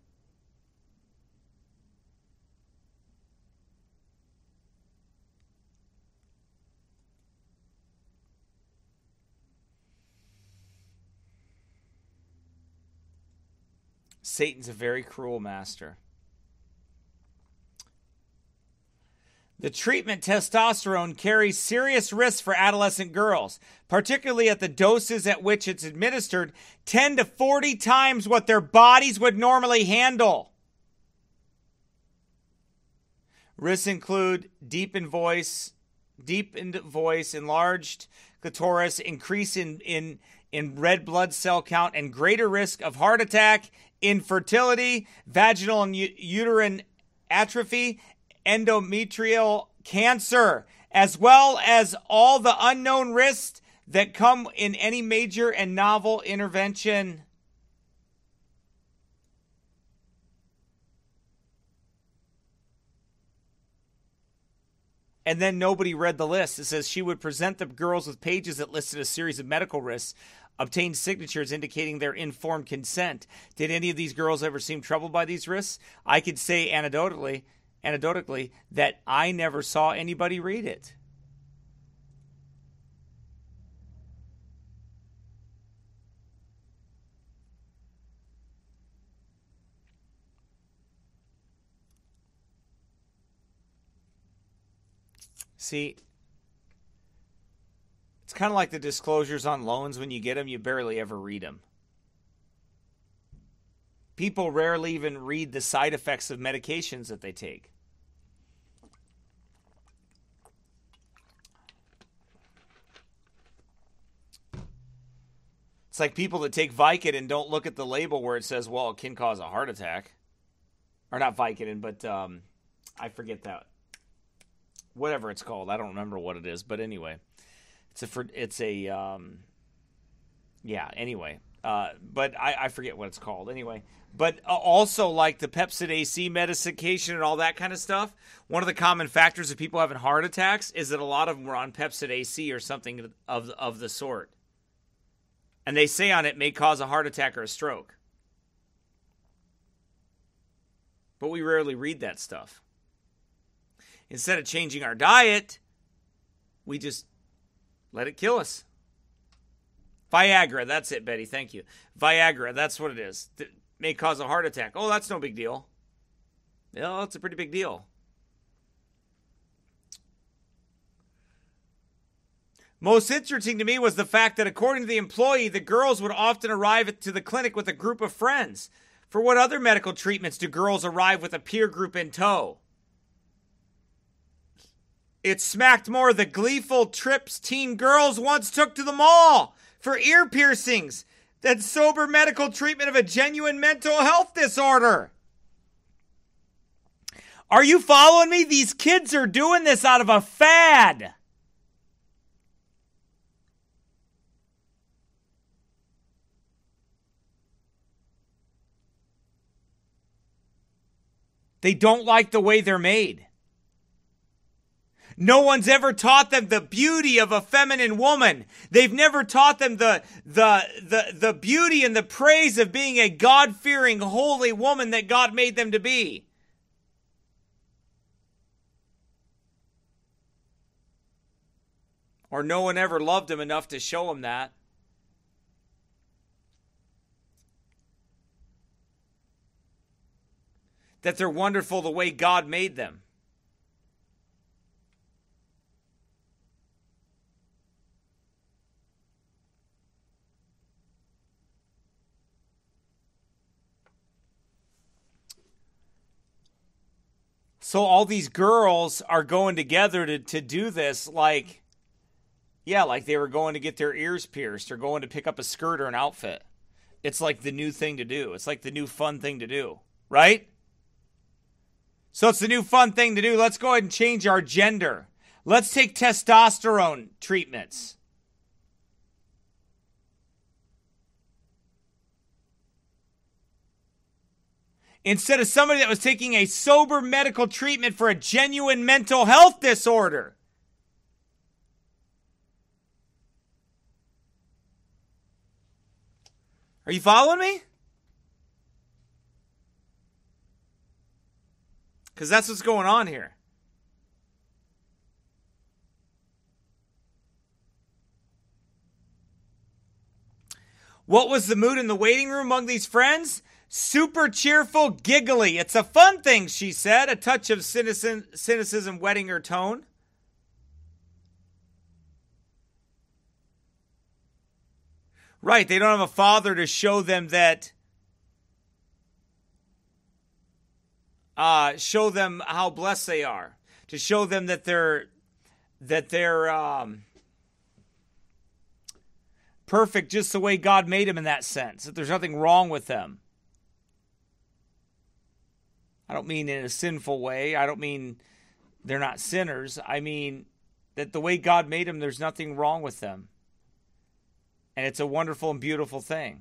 Satan's a very cruel master. The treatment testosterone carries serious risks for adolescent girls, particularly at the doses at which it's administered, ten to forty times what their bodies would normally handle. Risks include deepened voice, deepened voice, enlarged clitoris, increase in, in, in red blood cell count, and greater risk of heart attack, infertility, vaginal and u- uterine atrophy, endometrial cancer, as well as all the unknown risks that come in any major and novel intervention. And then nobody read the list. It says she would present the girls with pages that listed a series of medical risks, obtain signatures indicating their informed consent. Did any of these girls ever seem troubled by these risks? I could say anecdotally, anecdotally that I never saw anybody read it. See, it's kind of like the disclosures on loans. When you get them, you barely ever read them. People rarely even read the side effects of medications that they take. It's like people that take Vicodin and don't look at the label where it says, well, it can cause a heart attack. Or not Vicodin, but um, I forget that. Whatever it's called. I don't remember what it is. But anyway, it's a, it's a um, yeah, anyway. Uh, but I, I forget what it's called. Anyway, but also like the Pepcid A C medication and all that kind of stuff, one of the common factors of people having heart attacks is that a lot of them were on Pepcid A C or something of, of the sort. And they say on it may cause a heart attack or a stroke. But we rarely read that stuff. Instead of changing our diet, we just let it kill us. Viagra, that's it, Betty. Thank you. Viagra, that's what it is. It may cause a heart attack. Oh, that's no big deal. Well, it's a pretty big deal. Most interesting to me was the fact that according to the employee, the girls would often arrive to the clinic with a group of friends. For what other medical treatments do girls arrive with a peer group in tow? It smacked more of the gleeful trips teen girls once took to the mall for ear piercings than sober medical treatment of a genuine mental health disorder. Are you following me? These kids are doing this out of a fad. They don't like the way they're made. No one's ever taught them the beauty of a feminine woman. They've never taught them the, the, the, the beauty and the praise of being a God-fearing, holy woman that God made them to be. Or no one ever loved them enough to show them that. That they're wonderful the way God made them. So all these girls are going together to, to do this, like, yeah, like they were going to get their ears pierced or going to pick up a skirt or an outfit. It's like the new thing to do. It's like the new fun thing to do, right? So it's the new fun thing to do. Let's go ahead and change our gender. Let's take testosterone treatments. Instead of somebody that was taking a sober medical treatment for a genuine mental health disorder. Are you following me? Because that's what's going on here. What was the mood in the waiting room among these friends? Super cheerful, giggly. It's a fun thing, she said, a touch of cynicism, cynicism wetting her tone. Right, they don't have a father to show them that, uh, show them how blessed they are, to show them that they're, that they're um, perfect just the way God made them in that sense, that there's nothing wrong with them. I don't mean in a sinful way. I don't mean they're not sinners. I mean that the way God made them, there's nothing wrong with them. And it's a wonderful and beautiful thing.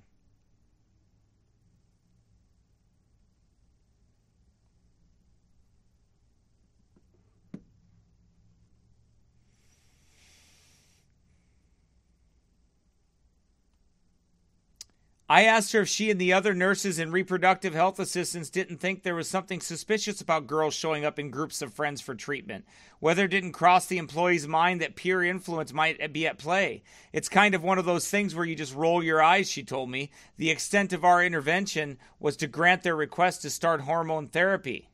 I asked her if she and the other nurses and reproductive health assistants didn't think there was something suspicious about girls showing up in groups of friends for treatment, whether it didn't cross the employee's mind that peer influence might be at play. It's kind of one of those things where you just roll your eyes, she told me. The extent of our intervention was to grant their request to start hormone therapy.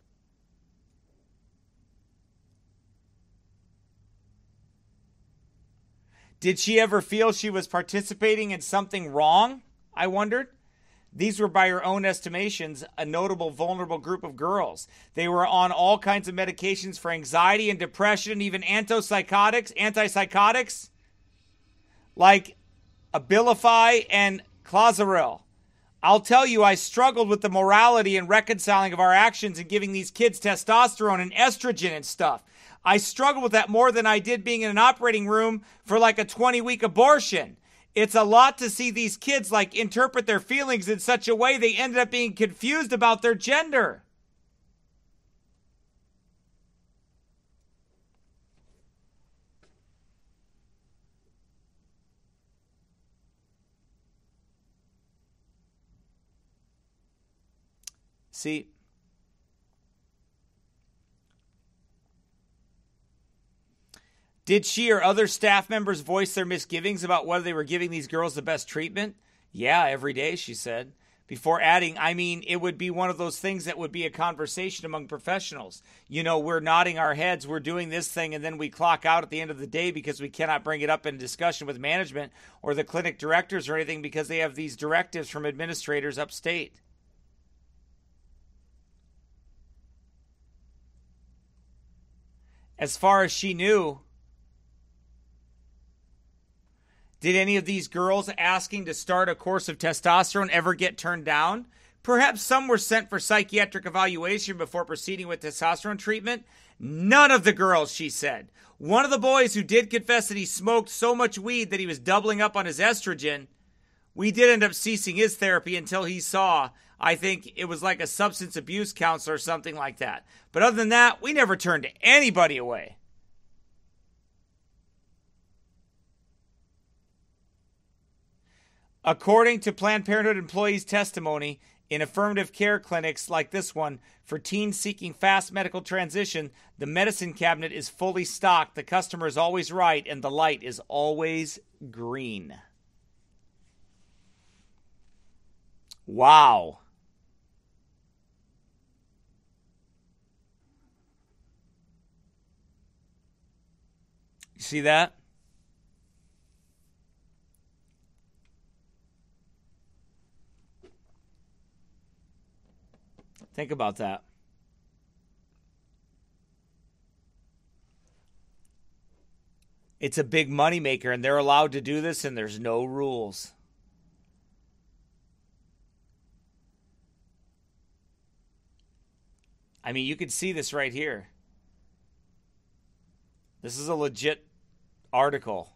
Did she ever feel she was participating in something wrong? I wondered. These were, by her own estimations, a notable vulnerable group of girls. They were on all kinds of medications for anxiety and depression, and even antipsychotics, antipsychotics, like Abilify and Clozaril. I'll tell you, I struggled with the morality and reconciling of our actions in giving these kids testosterone and estrogen and stuff. I struggled with that more than I did being in an operating room for like a twenty-week abortion. It's a lot to see these kids like interpret their feelings in such a way they ended up being confused about their gender. See, did she or other staff members voice their misgivings about whether they were giving these girls the best treatment? Yeah, every day, she said. Before adding, I mean, it would be one of those things that would be a conversation among professionals. You know, we're nodding our heads, we're doing this thing, and then we clock out at the end of the day because we cannot bring it up in discussion with management or the clinic directors or anything because they have these directives from administrators upstate. As far as she knew, did any of these girls asking to start a course of testosterone ever get turned down? Perhaps some were sent for psychiatric evaluation before proceeding with testosterone treatment. None of the girls, she said. One of the boys who did confess that he smoked so much weed that he was doubling up on his estrogen, we did end up ceasing his therapy until he saw, I think it was like a substance abuse counselor or something like that. But other than that, we never turned anybody away. According to Planned Parenthood employees' testimony, in affirmative care clinics like this one, for teens seeking fast medical transition, the medicine cabinet is fully stocked, the customer is always right, and the light is always green. Wow. You see that? Think about that. It's a big moneymaker, and they're allowed to do this, and there's no rules. I mean, you can see this right here. This is a legit article.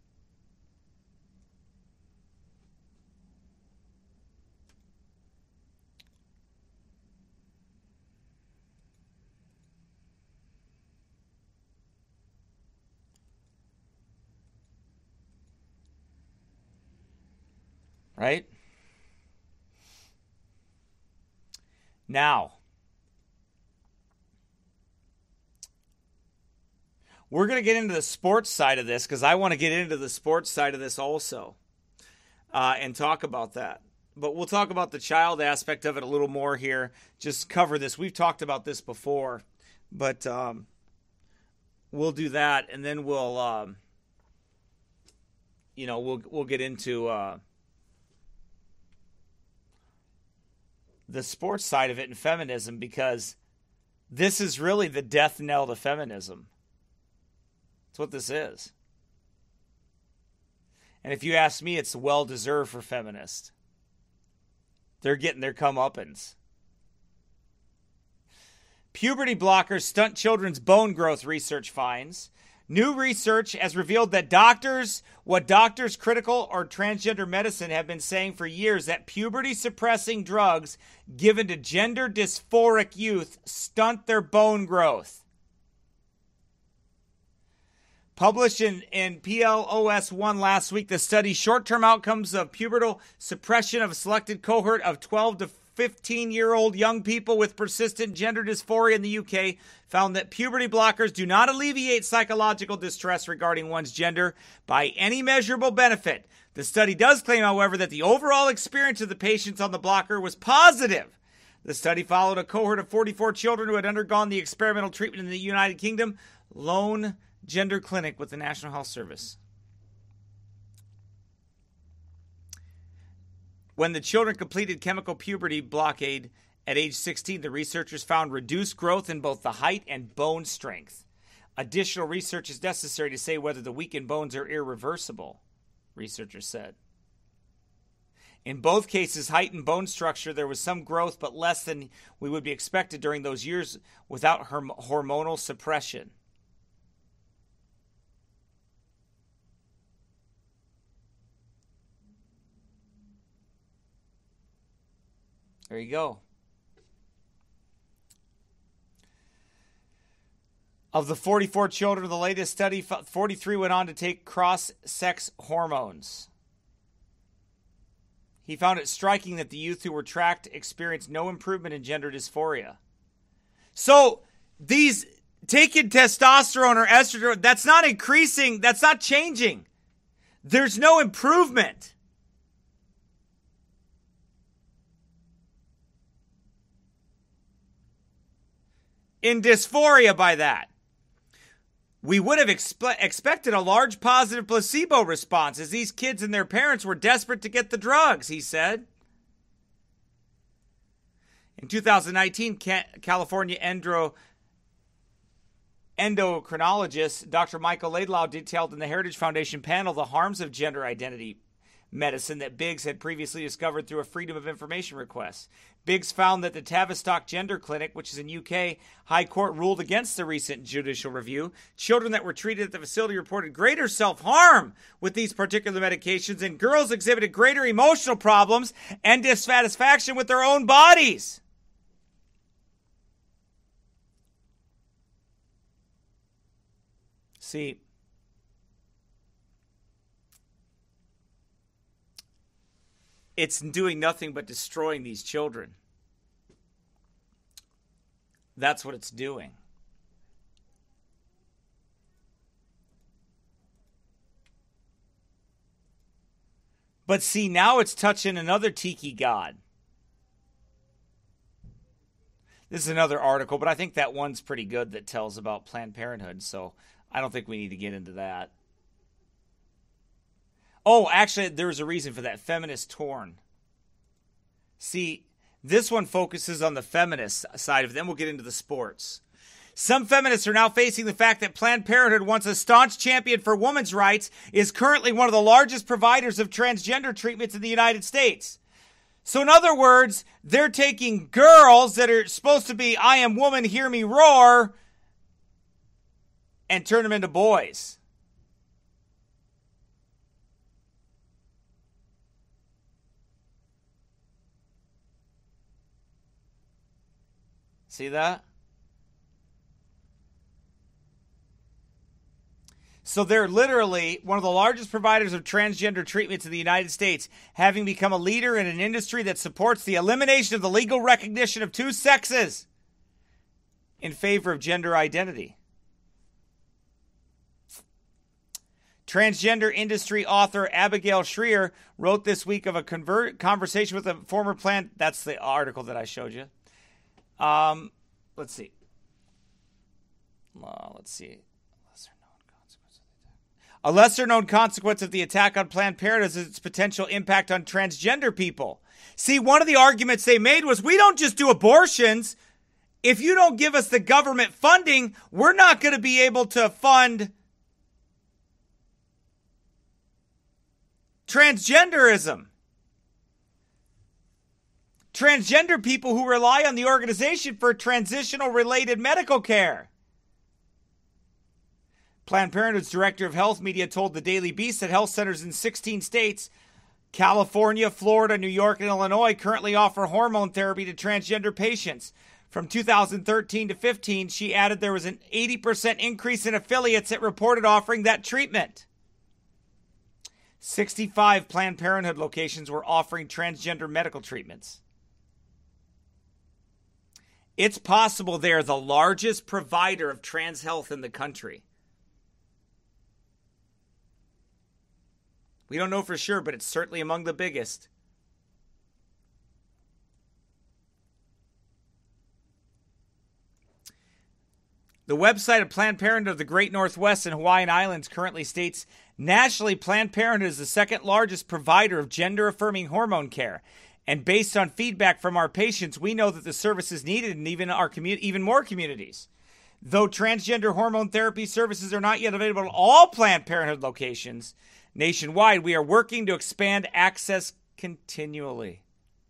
Right? Now, we're going to get into the sports side of this because I want to get into the sports side of this also uh, and talk about that. But we'll talk about the child aspect of it a little more here. Just cover this. We've talked about this before, but um, we'll do that, and then we'll, um, you know, we'll we'll get into uh, the sports side of it and feminism, because this is really the death knell to feminism. That's what this is. And if you ask me, it's well-deserved for feminists. They're getting their comeuppance. Puberty blockers stunt children's bone growth, research finds. New research has revealed that doctors, what doctors critical or transgender medicine have been saying for years, that puberty-suppressing drugs given to gender dysphoric youth stunt their bone growth. Published in, in P L O S one last week, the study short-term outcomes of pubertal suppression of a selected cohort of twelve to fifteen-year-old young people with persistent gender dysphoria in the U K found that puberty blockers do not alleviate psychological distress regarding one's gender by any measurable benefit. The study does claim, however, that the overall experience of the patients on the blocker was positive. The study followed a cohort of forty-four children who had undergone the experimental treatment in the United Kingdom, Lone Gender Clinic with the National Health Service. When the children completed chemical puberty blockade at age sixteen, the researchers found reduced growth in both the height and bone strength. Additional research is necessary to say whether the weakened bones are irreversible, researchers said. In both cases, height and bone structure, there was some growth, but less than we would be expected during those years without horm- hormonal suppression. There you go. Of the forty-four children of the latest study, forty-three went on to take cross-sex hormones. He found it striking that the youth who were tracked experienced no improvement in gender dysphoria. So these taking testosterone or estrogen, that's not increasing, that's not changing. There's no improvement. In dysphoria by that. We would have expe- expected a large positive placebo response as these kids and their parents were desperate to get the drugs, he said. In two thousand nineteen, Ca- California endo- endocrinologist Doctor Michael Laidlaw detailed in the Heritage Foundation panel the harms of gender identity medicine that Biggs had previously discovered through a Freedom of Information request. Biggs found that the Tavistock Gender Clinic, which is in U K, High Court ruled against the recent judicial review. Children that were treated at the facility reported greater self-harm with these particular medications, and girls exhibited greater emotional problems and dissatisfaction with their own bodies. See, it's doing nothing but destroying these children. That's what it's doing. But see, now it's touching another tiki god. This is another article, but I think that one's pretty good that tells about Planned Parenthood, so I don't think we need to get into that. Oh, actually, there's a reason for that. Feminist torn. See, this one focuses on the feminist side of it. Then we'll get into the sports. Some feminists are now facing the fact that Planned Parenthood, once a staunch champion for women's rights, is currently one of the largest providers of transgender treatments in the United States. So in other words, they're taking girls that are supposed to be, I am woman, hear me roar, and turn them into boys. See that? So they're literally one of the largest providers of transgender treatments in the United States, having become a leader in an industry that supports the elimination of the legal recognition of two sexes in favor of gender identity. Transgender industry author Abigail Shrier wrote this week of a convert, conversation with a former Planned... That's the article that I showed you. Um, let's see. Uh, let's see. A lesser-known consequence of the attack on Planned Parenthood is its potential impact on transgender people. See, one of the arguments they made was, we don't just do abortions. If you don't give us the government funding, we're not going to be able to fund transgenderism. Transgender people who rely on the organization for transitional-related medical care. Planned Parenthood's director of health media told the Daily Beast that health centers in sixteen states, California, Florida, New York, and Illinois, currently offer hormone therapy to transgender patients. From two thousand thirteen to fifteen, she added there was an eighty percent increase in affiliates that reported offering that treatment. sixty-five Planned Parenthood locations were offering transgender medical treatments. It's possible they're the largest provider of trans health in the country. We don't know for sure, but it's certainly among the biggest. The website of Planned Parenthood of the Great Northwest and Hawaiian Islands currently states, nationally, Planned Parenthood is the second largest provider of gender-affirming hormone care. And based on feedback from our patients, we know that the service is needed in even, our commu- even more communities. Though transgender hormone therapy services are not yet available at all Planned Parenthood locations nationwide, we are working to expand access continually.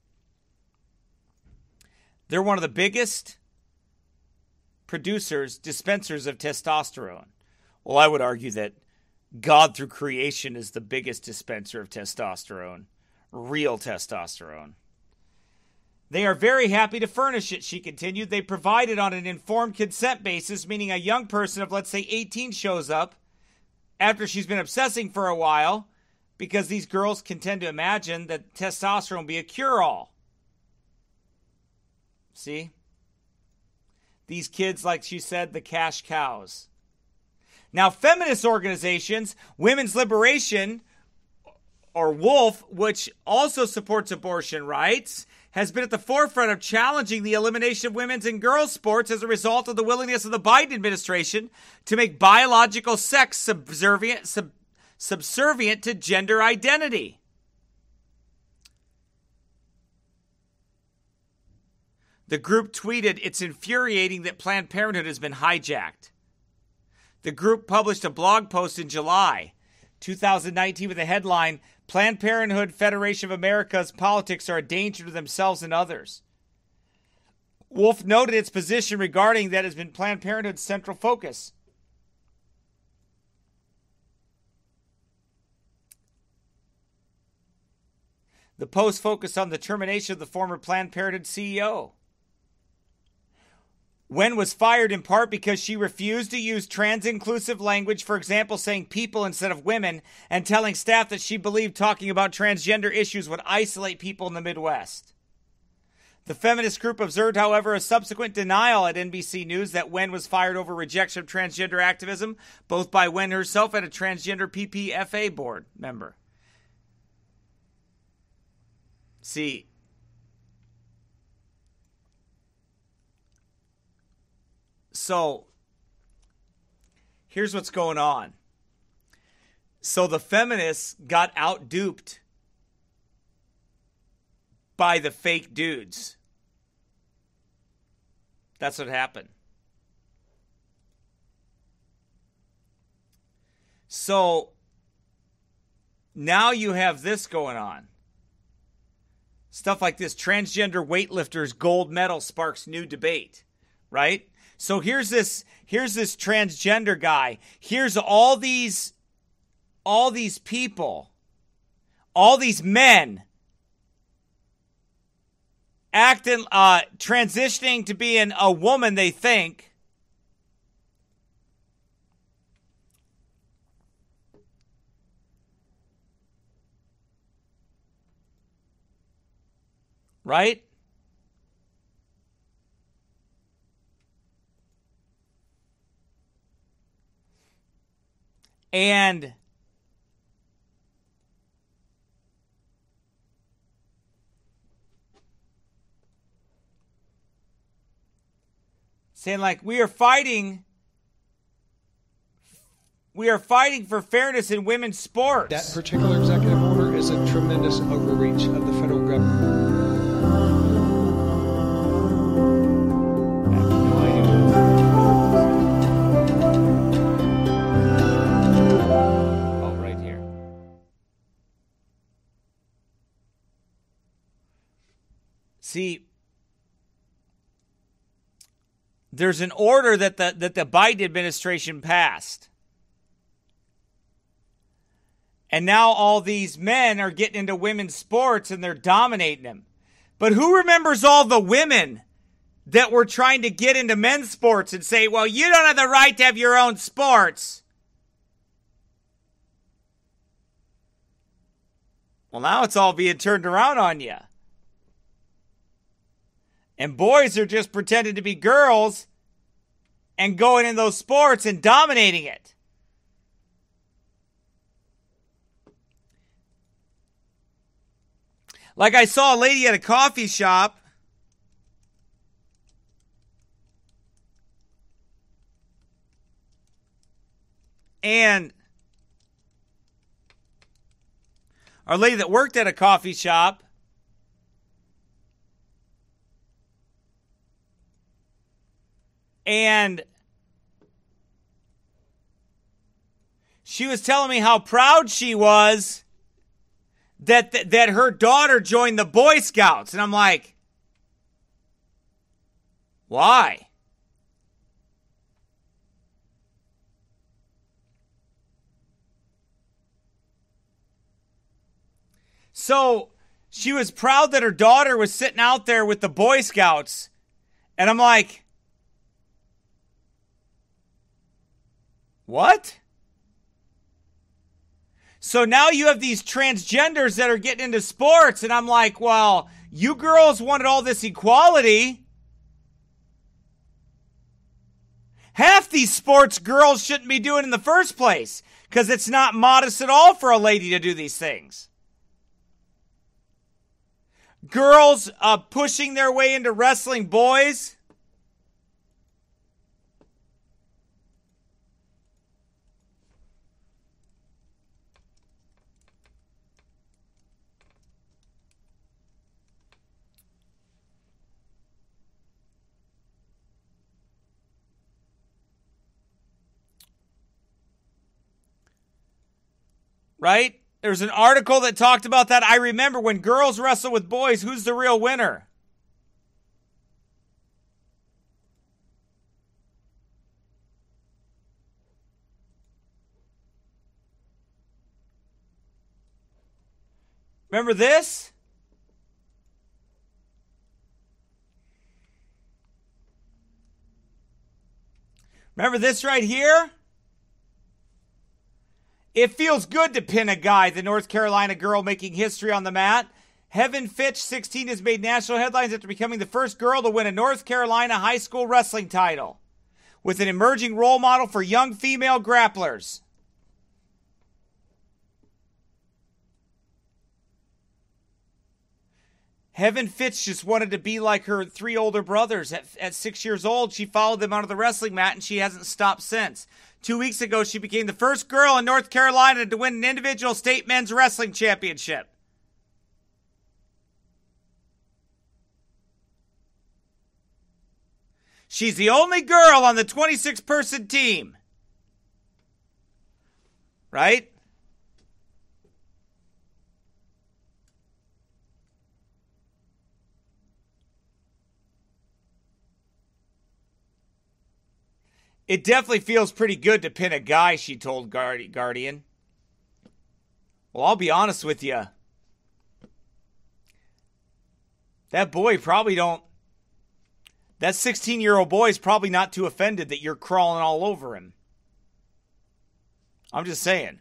They're one of the biggest producers, dispensers of testosterone. Well, I would argue that God through creation is the biggest dispenser of testosterone. Real testosterone. They are very happy to furnish it, she continued. They provide it on an informed consent basis, meaning a young person of, let's say, eighteen shows up after she's been obsessing for a while, because these girls can tend to imagine that testosterone will be a cure-all. See? These kids, like she said, the cash cows. Now, feminist organizations, Women's Liberation, or WOLF, which also supports abortion rights, has been at the forefront of challenging the elimination of women's and girls' sports as a result of the willingness of the Biden administration to make biological sex subservient, sub, subservient to gender identity. The group tweeted, "It's infuriating that Planned Parenthood has been hijacked." The group published a blog post in July twenty nineteen with the headline, "Planned Parenthood Federation of America's politics are a danger to themselves and others." Wolf noted its position regarding that has been Planned Parenthood's central focus. The post focused on the termination of the former Planned Parenthood C E O. Wen was fired in part because she refused to use trans-inclusive language, for example, saying people instead of women, and telling staff that she believed talking about transgender issues would isolate people in the Midwest. The feminist group observed, however, a subsequent denial at N B C News that Wen was fired over rejection of transgender activism, both by Wen herself and a transgender P P F A board member. See, so here's what's going on. So the feminists got outduped by the fake dudes. That's what happened. So now you have this going on. Stuff like this. Transgender weightlifters gold medal sparks new debate, right? So here's this here's this transgender guy. Here's all these all these people, all these men acting uh transitioning to being a woman, they think. Right? And saying like, we are fighting, we are fighting for fairness in women's sports. That particular executive order is a tremendous overreach of the federal government. See, there's an order that the that the Biden administration passed. And now all these men are getting into women's sports and they're dominating them. But who remembers all the women that were trying to get into men's sports and say, well, you don't have the right to have your own sports? Well, now it's all being turned around on you. And boys are just pretending to be girls and going in those sports and dominating it. Like I saw a lady at a coffee shop and our lady that worked at a coffee shop and she was telling me how proud she was that, that that her daughter joined the Boy Scouts. And I'm like, why? So she was proud that her daughter was sitting out there with the Boy Scouts. And I'm like, what? So now you have these transgenders that are getting into sports, and I'm like, well, you girls wanted all this equality. Half these sports girls shouldn't be doing in the first place, because it's not modest at all for a lady to do these things. Girls uh, pushing their way into wrestling boys. Right? There's an article that talked about that. I remember when girls wrestle with boys, who's the real winner? Remember this? Remember this right here? It feels good to pin a guy, the North Carolina girl making history on the mat. Heaven Fitch, sixteen, has made national headlines after becoming the first girl to win a North Carolina high school wrestling title, with an emerging role model for young female grapplers. Heaven Fitch just wanted to be like her three older brothers. At, at six years old, she followed them onto the wrestling mat, and she hasn't stopped since. Two weeks ago, she became the first girl in North Carolina to win an individual state men's wrestling championship. She's the only girl on the twenty-six person team. right? It definitely feels pretty good to pin a guy, she told Guardian. Well, I'll be honest with you. That boy probably don't... That sixteen-year-old boy is probably not too offended that you're crawling all over him. I'm just saying.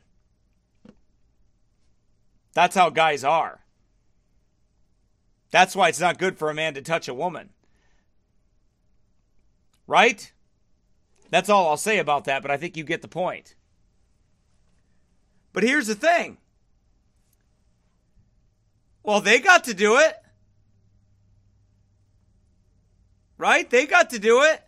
That's how guys are. That's why it's not good for a man to touch a woman. Right? That's all I'll say about that, but I think you get the point. But here's the thing. Well, they got to do it. Right? They got to do it.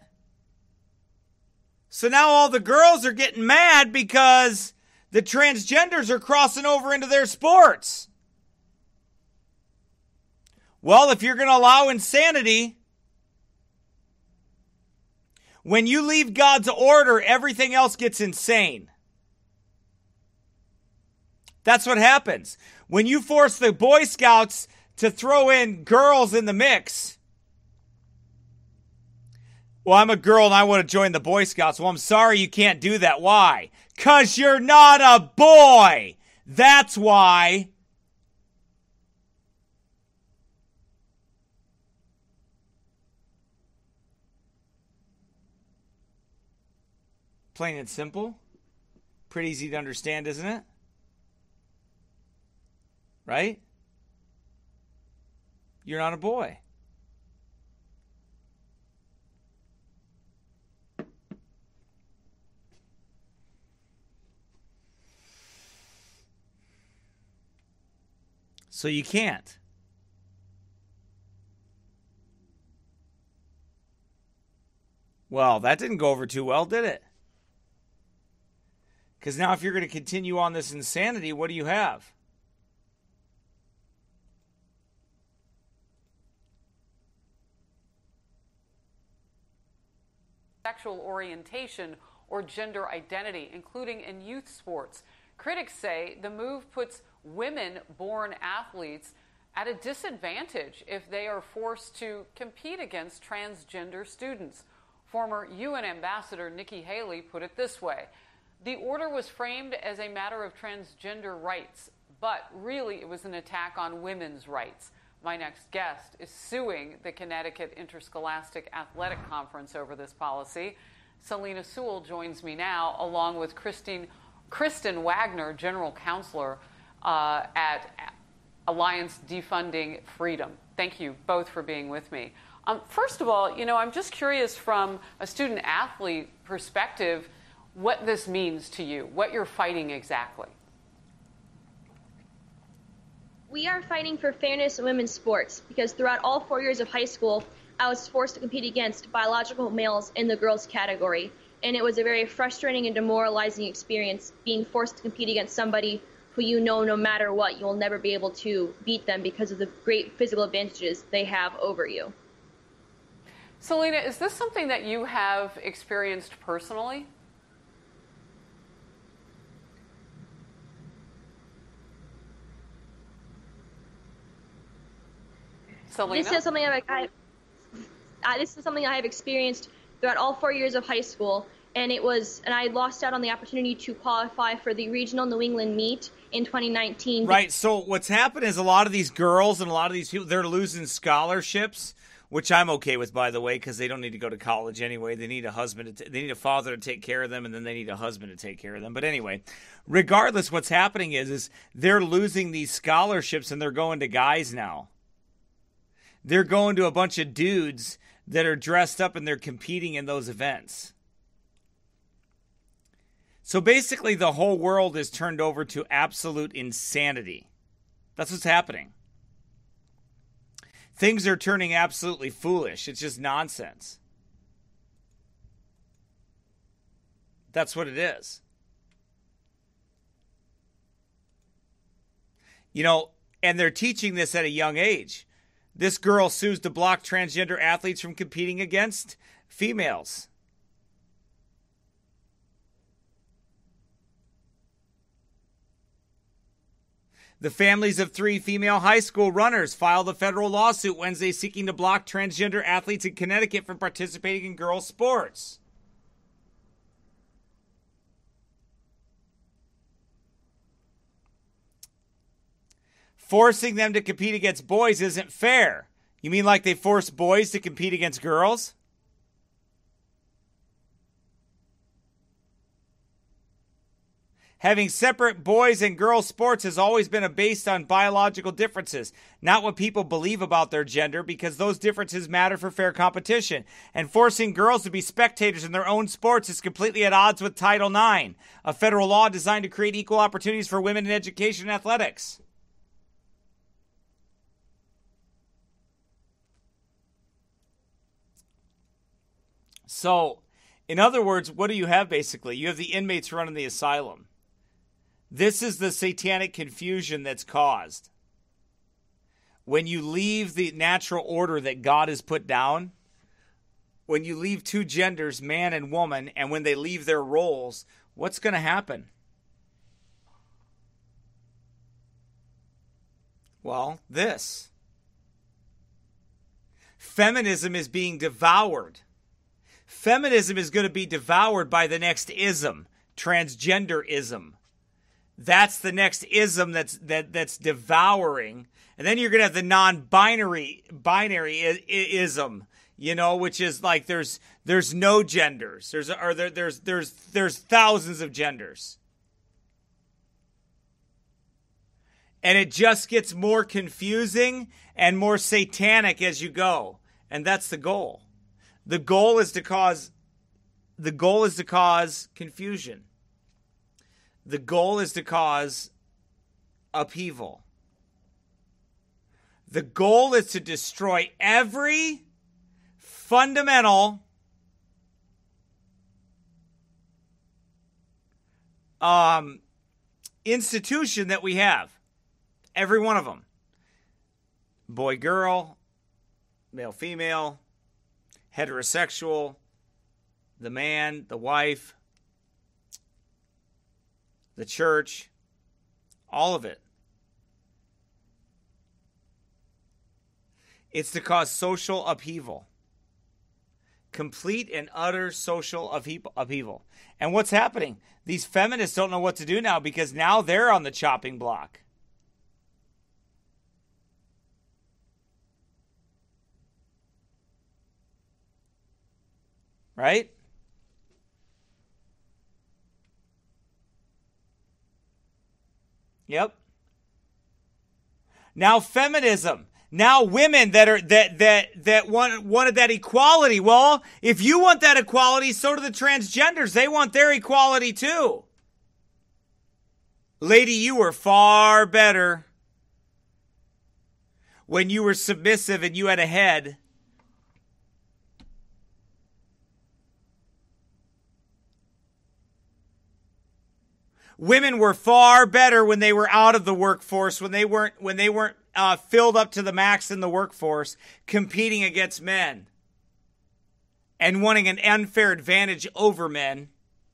So now all the girls are getting mad because the transgenders are crossing over into their sports. Well, if you're going to allow insanity, when you leave God's order, everything else gets insane. That's what happens. When you force the Boy Scouts to throw in girls in the mix. Well, I'm a girl and I want to join the Boy Scouts. Well, I'm sorry you can't do that. Why? 'Cause you're not a boy. That's why. Plain and simple. Pretty easy to understand, isn't it? Right? You're not a boy. So you can't. Well, that didn't go over too well, did it? Because now if you're going to continue on this insanity, what do you have? Sexual orientation or gender identity, including in youth sports. Critics say the move puts women-born athletes at a disadvantage if they are forced to compete against transgender students. Former U N Ambassador Nikki Haley put it this way: the order was framed as a matter of transgender rights, but really it was an attack on women's rights. My next guest is suing the Connecticut Interscholastic Athletic Conference over this policy. Selena Sewell joins me now, along with Christine, Kristen Wagner, General Counselor uh, at Alliance Defunding Freedom. Thank you both for being with me. Um, first of all, you know, I'm just curious from a student-athlete perspective what this means to you, what you're fighting exactly. We are fighting for fairness in women's sports because throughout all four years of high school, I was forced to compete against biological males in the girls category. And it was a very frustrating and demoralizing experience being forced to compete against somebody who you know no matter what, you'll never be able to beat them because of the great physical advantages they have over you. Selena, is this something that you have experienced personally? Selena? This is something I've, I, uh, this is something I have experienced throughout all four years of high school, and it was, and I lost out on the opportunity to qualify for the regional New England meet in twenty nineteen. Right. So what's happened is a lot of these girls and a lot of these people, they're losing scholarships, which I'm okay with, by the way, because they don't need to go to college anyway. They need a husband. To t- they need a father to take care of them, and then they need a husband to take care of them. But anyway, regardless, what's happening is, is they're losing these scholarships, and they're going to guys now. They're going to a bunch of dudes that are dressed up and they're competing in those events. So basically the whole world is turned over to absolute insanity. That's what's happening. Things are turning absolutely foolish. It's just nonsense. That's what it is. You know, and they're teaching this at a young age. This girl sues to block transgender athletes from competing against females. The families of three female high school runners filed a federal lawsuit Wednesday seeking to block transgender athletes in Connecticut from participating in girls' sports. Forcing them to compete against boys isn't fair. You mean like they force boys to compete against girls? Having separate boys and girls sports has always been based on biological differences, not what people believe about their gender, because those differences matter for fair competition. And forcing girls to be spectators in their own sports is completely at odds with Title nine, a federal law designed to create equal opportunities for women in education and athletics. So, in other words, what do you have basically? You have the inmates running the asylum. This is the satanic confusion that's caused. When you leave the natural order that God has put down, when you leave two genders, man and woman, and when they leave their roles, what's going to happen? Well, this. Feminism is being devoured. Feminism is going to be devoured by the next ism, transgenderism. That's the next ism that's that that's devouring. And then you're going to have the non-binary binary ism, you know, which is like there's there's no genders. There's or there, there's there's there's thousands of genders. And it just gets more confusing and more satanic as you go. And that's the goal. The goal is to cause the goal is to cause confusion. The goal is to cause upheaval. The goal is to destroy every fundamental um, institution that we have. Every one of them. Boy, girl, male, female, heterosexual, the man, the wife, the church, all of it. It's to cause social upheaval. Complete and utter social upheaval. And what's happening? These feminists don't know what to do now because now they're on the chopping block. Right? Yep. Now feminism. Now women that are that that that want, wanted that equality. Well, if you want that equality, so do the transgenders. They want their equality too. Lady, you were far better when you were submissive and you had a head. Women were far better when they were out of the workforce, when they weren't when they weren't uh, filled up to the max in the workforce, competing against men and wanting an unfair advantage over men.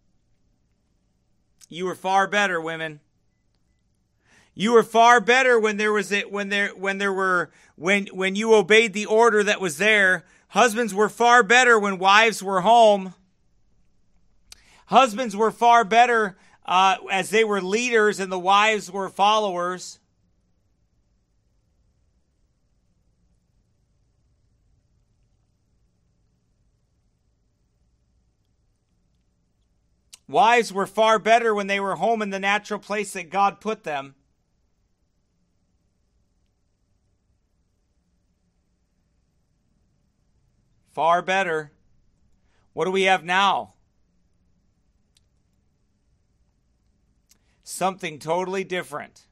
You were far better, women. You were far better when there was it when there when there were when when you obeyed the order that was there. Husbands were far better when wives were home. Husbands were far better Uh, as they were leaders and the wives were followers. Wives were far better when they were home in the natural place that God put them. Far better. What do we have now? Something totally different.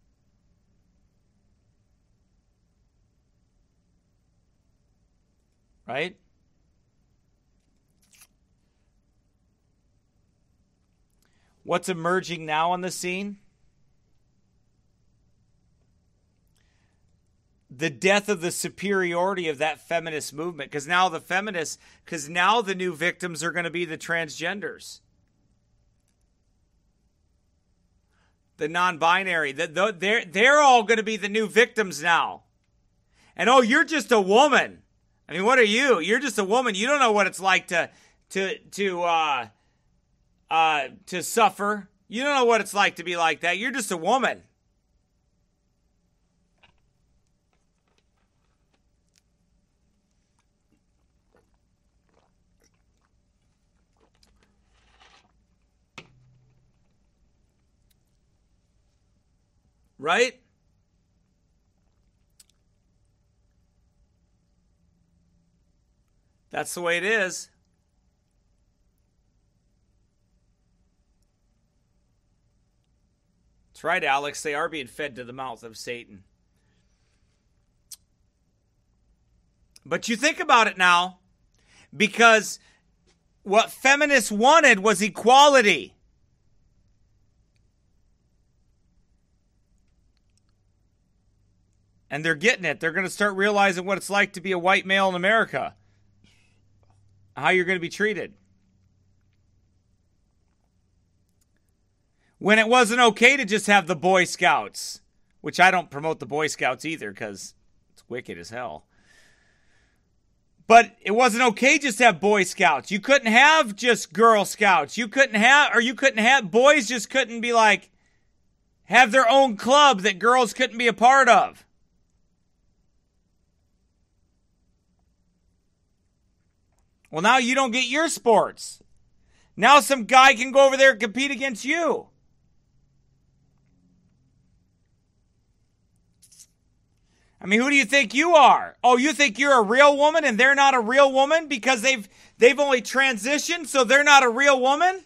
Right? What's emerging now on the scene? The death of the superiority of that feminist movement. Because now the feminists, because now the new victims are going to be the transgenders. the non-binary. The, the, they're, they're all going to be the new victims now. And, oh, you're just a woman. I mean, what are you? You're just a woman. You don't know what it's like to to to uh, uh, to suffer. You don't know what it's like to be like that. You're just a woman. Right? That's the way it is. That's right, Alex. They are being fed to the mouth of Satan. But you think about it now, because what feminists wanted was equality. And they're getting it. They're going to start realizing what it's like to be a white male in America. How you're going to be treated. When it wasn't okay to just have the Boy Scouts, which I don't promote the Boy Scouts either because it's wicked as hell. But it wasn't okay just to have Boy Scouts. You couldn't have just Girl Scouts. You couldn't have, or you couldn't have, boys just couldn't be like, have their own club that girls couldn't be a part of. Well, now you don't get your sports. Now some guy can go over there and compete against you. I mean, who do you think you are? Oh, you think you're a real woman and they're not a real woman because they've they've only transitioned, so they're not a real woman?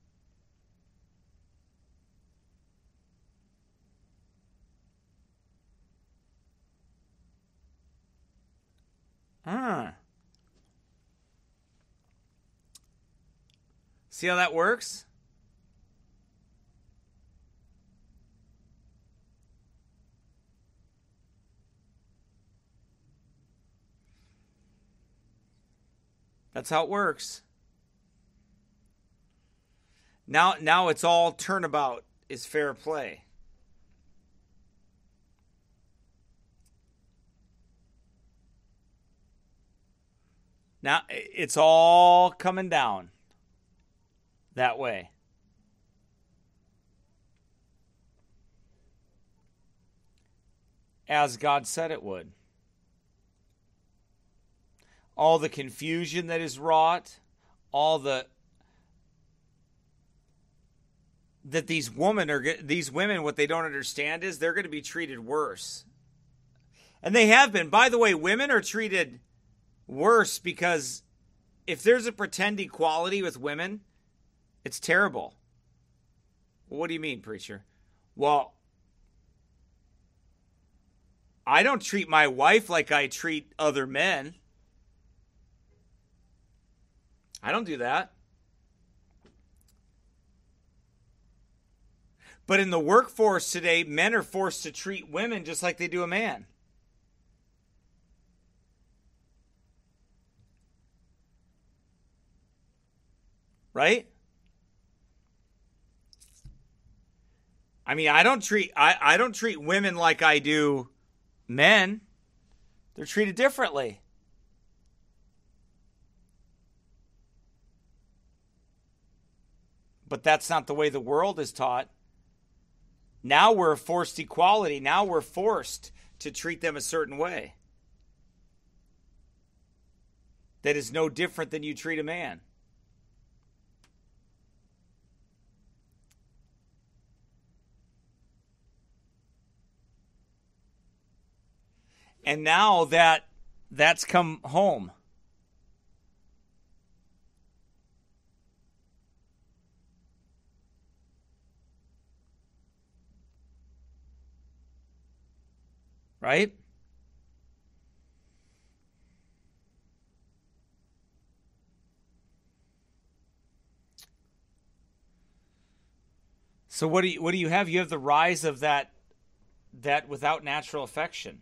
Huh. See how that works? That's how it works. Now, now it's all turnabout is fair play. Now it's all coming down that way. As God said it would. All the confusion that is wrought, all the that these women are these women, what they don't understand is they're going to be treated worse. And they have been. By the way, women are treated worse because if there's a pretend equality with women, it's terrible. Well, what do you mean, preacher? Well, I don't treat my wife like I treat other men. I don't do that. But in the workforce today, men are forced to treat women just like they do a man. Right? I mean, I don't treat I, I don't treat women like I do men. They're treated differently. But that's not the way the world is taught. Now we're forced equality. Now we're forced to treat them a certain way. That is no different than you treat a man. And now that that's come home. Right? So what do you what do you have? You have the rise of that that without natural affection.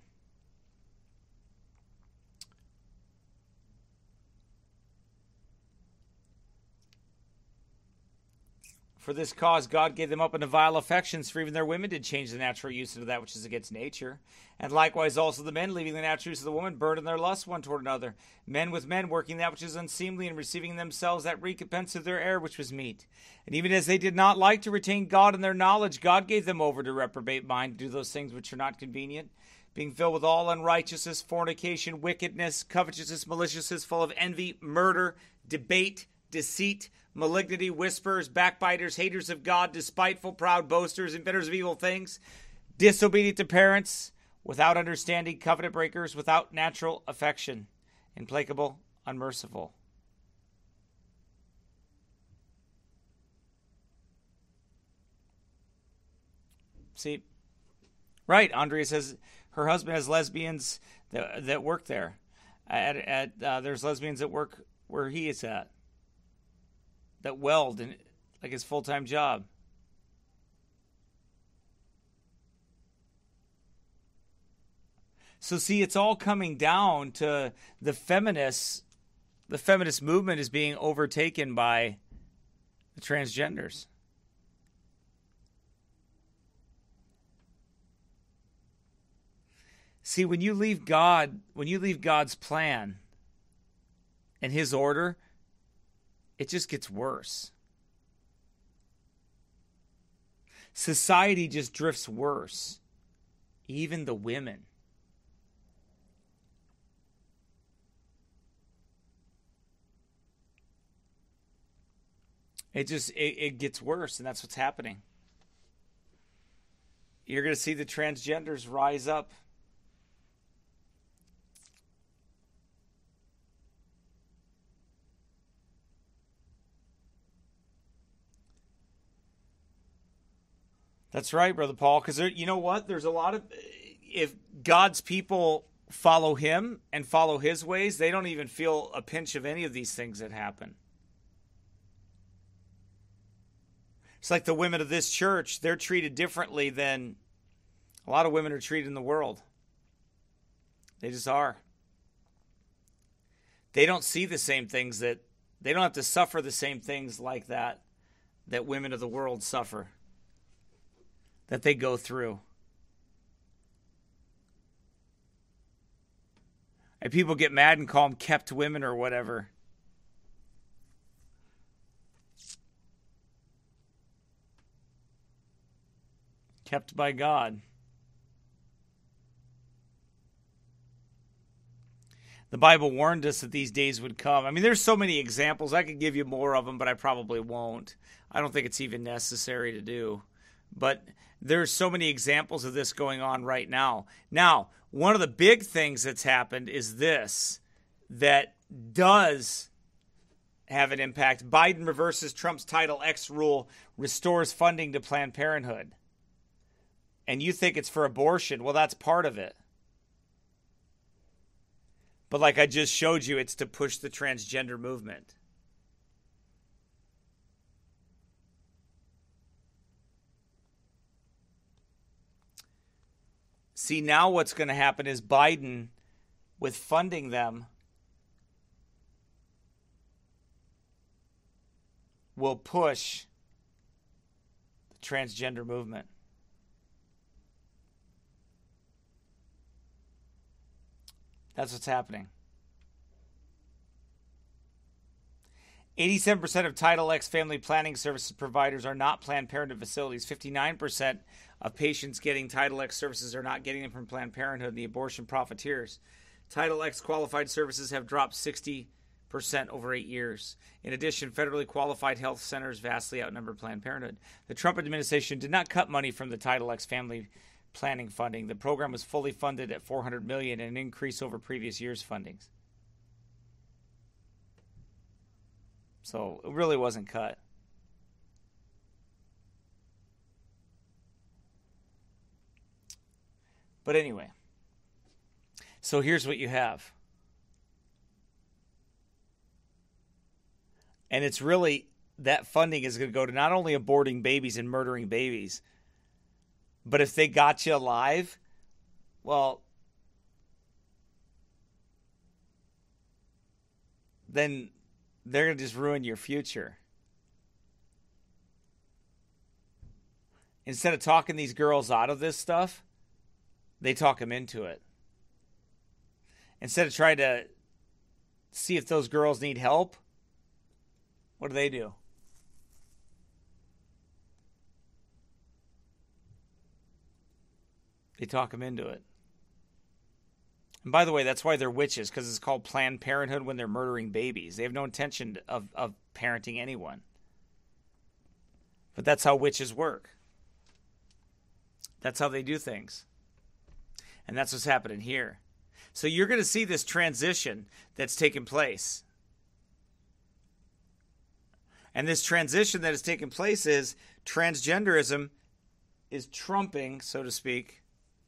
For this cause, God gave them up into vile affections, for even their women did change the natural use into that which is against nature. And likewise also the men, leaving the natural use of the woman, burned in their lust one toward another. Men with men, working that which is unseemly, and receiving in themselves that recompense of their error which was meet. And even as they did not like to retain God in their knowledge, God gave them over to reprobate mind, to do those things which are not convenient, being filled with all unrighteousness, fornication, wickedness, covetousness, maliciousness, full of envy, murder, debate, deceit, malignity, whisperers, backbiters, haters of God, despiteful, proud, boasters, inventors of evil things, disobedient to parents, without understanding, covenant breakers, without natural affection, implacable, unmerciful. See, right, Andrea says her husband has lesbians that, that work there. At, at uh, there's lesbians that work where he is at, that weld and like his full-time job. So see, it's all coming down to the feminists. The feminist movement is being overtaken by the transgenders. See, when you leave God, when you leave God's plan and his order, it just gets worse. Society just drifts worse. Even the women. It just, it, it gets worse, and that's what's happening. You're going to see the transgenders rise up. That's right, Brother Paul, because you know what? There's a lot of, if God's people follow him and follow his ways, they don't even feel a pinch of any of these things that happen. It's like the women of this church, they're treated differently than a lot of women are treated in the world. They just are. They don't see the same things that, they don't have to suffer the same things like that, that women of the world suffer, that they go through. And people get mad and call them kept women or whatever. Kept by God. The Bible warned us that these days would come. I mean, there's so many examples. I could give you more of them, but I probably won't. I don't think it's even necessary to do. But there's so many examples of this going on right now. Now, one of the big things that's happened is this, that does have an impact. Biden reverses Trump's Title X rule, restores funding to Planned Parenthood. And you think it's for abortion. Well, that's part of it. But like I just showed you, it's to push the transgender movement. See, now what's going to happen is Biden, with funding them, will push the transgender movement. That's what's happening. eighty-seven percent of Title X family planning services providers are not Planned Parenthood facilities. fifty-nine percent of patients getting Title X services are not getting them from Planned Parenthood and the abortion profiteers. Title X qualified services have dropped sixty percent over eight years. In addition, federally qualified health centers vastly outnumber Planned Parenthood. The Trump administration did not cut money from the Title X family planning funding. The program was fully funded at four hundred million dollars, an increase over previous year's fundings. So it really wasn't cut. But anyway, so here's what you have. And it's really, that funding is going to go to not only aborting babies and murdering babies, but if they got you alive, well, then they're going to just ruin your future. instead of talking these girls out of this stuff, they talk them into it. Instead of trying to see if those girls need help, what do they do? They talk them into it. And by the way, that's why they're witches, because it's called Planned Parenthood when they're murdering babies. They have no intention of, of parenting anyone. But that's how witches work. That's how they do things. And that's what's happening here. So you're going to see this transition that's taking place. And this transition that has taken place is transgenderism is trumping, so to speak,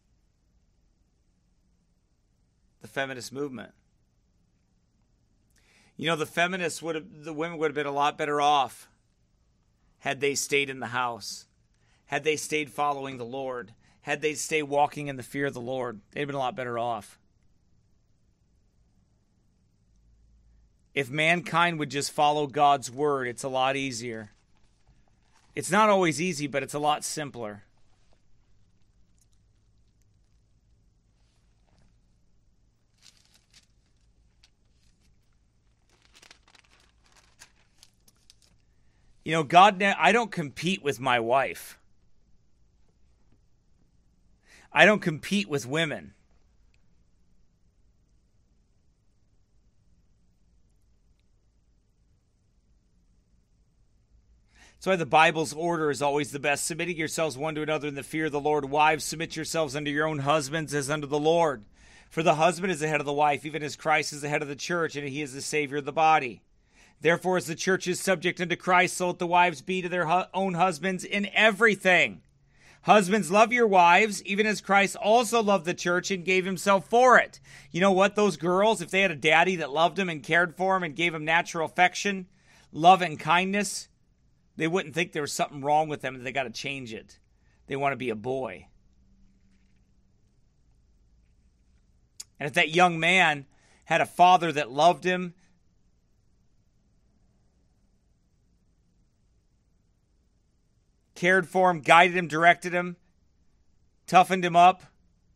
the feminist movement. You know, the feminists would have, the women would have been a lot better off had they stayed in the house, had they stayed following the Lord, had they stayed walking in the fear of the Lord. They'd been a lot better off. If mankind would just follow God's word, it's a lot easier. It's not always easy, but it's a lot simpler. You know, God, I don't compete with my wife. I don't compete with women. That's why the Bible's order is always the best. Submitting yourselves one to another in the fear of the Lord. Wives, submit yourselves unto your own husbands as unto the Lord. For the husband is the head of the wife, even as Christ is the head of the church, and he is the Savior of the body. Therefore, as the church is subject unto Christ, so let the wives be to their hu- own husbands in everything. Husbands, love your wives, even as Christ also loved the church and gave himself for it. You know what? Those girls, if they had a daddy that loved them and cared for them and gave them natural affection, love and kindness, they wouldn't think there was something wrong with them and they got to change it. They want to be a boy. And if that young man had a father that loved him, cared for him, guided him, directed him, toughened him up,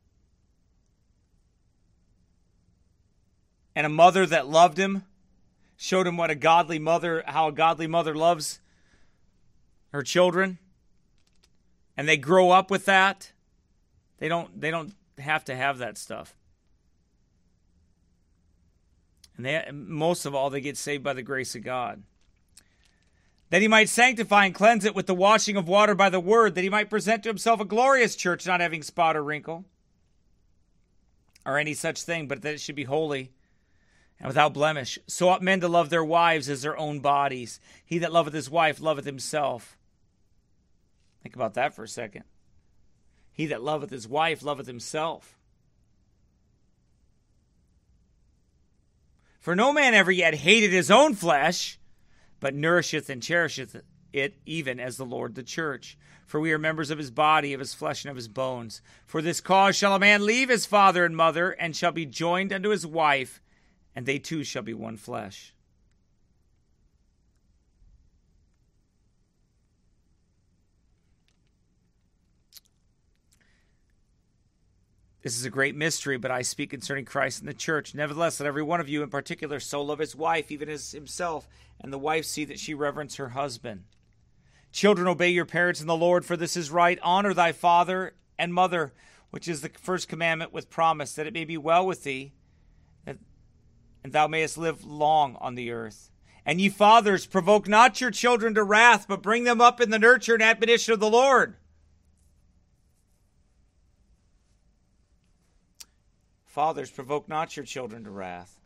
and a mother that loved him, showed him what a godly mother, how a godly mother loves her children, and they grow up with that, they don't they don't have to have that stuff. And they, most of all, they get saved by the grace of God. That he might sanctify and cleanse it with the washing of water by the word, that he might present to himself a glorious church, not having spot or wrinkle, or any such thing, but that it should be holy and without blemish. So ought men to love their wives as their own bodies. He that loveth his wife loveth himself. Think about that for a second. He that loveth his wife loveth himself. For no man ever yet hated his own flesh, but nourisheth and cherisheth it, even as the Lord the church. For we are members of his body, of his flesh, and of his bones. For this cause shall a man leave his father and mother, and shall be joined unto his wife, and they two shall be one flesh. This is a great mystery, but I speak concerning Christ and the church. Nevertheless, let every one of you in particular so love his wife, even as himself, and the wife see that she reverence her husband. Children, obey your parents in the Lord, for this is right. Honor thy father and mother, which is the first commandment with promise, that it may be well with thee, and thou mayest live long on the earth. And ye fathers, provoke not your children to wrath, but bring them up in the nurture and admonition of the Lord. Fathers, provoke not your children to wrath.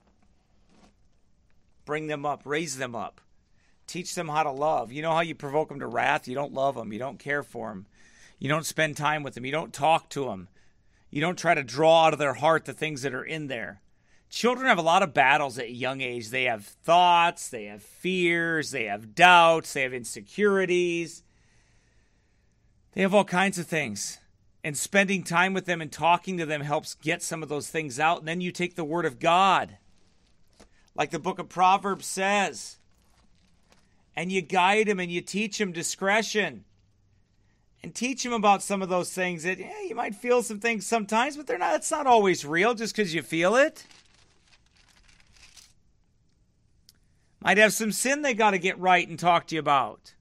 Bring them up, raise them up. Teach them how to love. You know how you provoke them to wrath? You don't love them. You don't care for them. You don't spend time with them. You don't talk to them. You don't try to draw out of their heart the things that are in there. Children have a lot of battles at a young age. They have thoughts, they have fears, they have doubts, they have insecurities. They have all kinds of things. And spending time with them and talking to them helps get some of those things out. And then you take the word of God, like the book of Proverbs says, and you guide them and you teach them discretion. And teach them about some of those things that, yeah, you might feel some things sometimes, but they're not, it's not always real just because you feel it. Might have some sin they got to get right and talk to you about.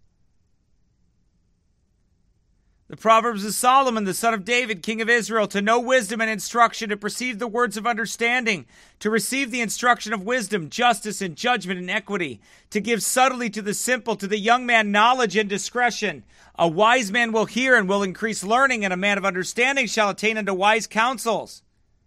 The Proverbs of Solomon, the son of David, king of Israel, to know wisdom and instruction, to perceive the words of understanding, to receive the instruction of wisdom, justice and judgment and equity, to give subtlety to the simple, to the young man knowledge and discretion. A wise man will hear and will increase learning, and a man of understanding shall attain unto wise counsels.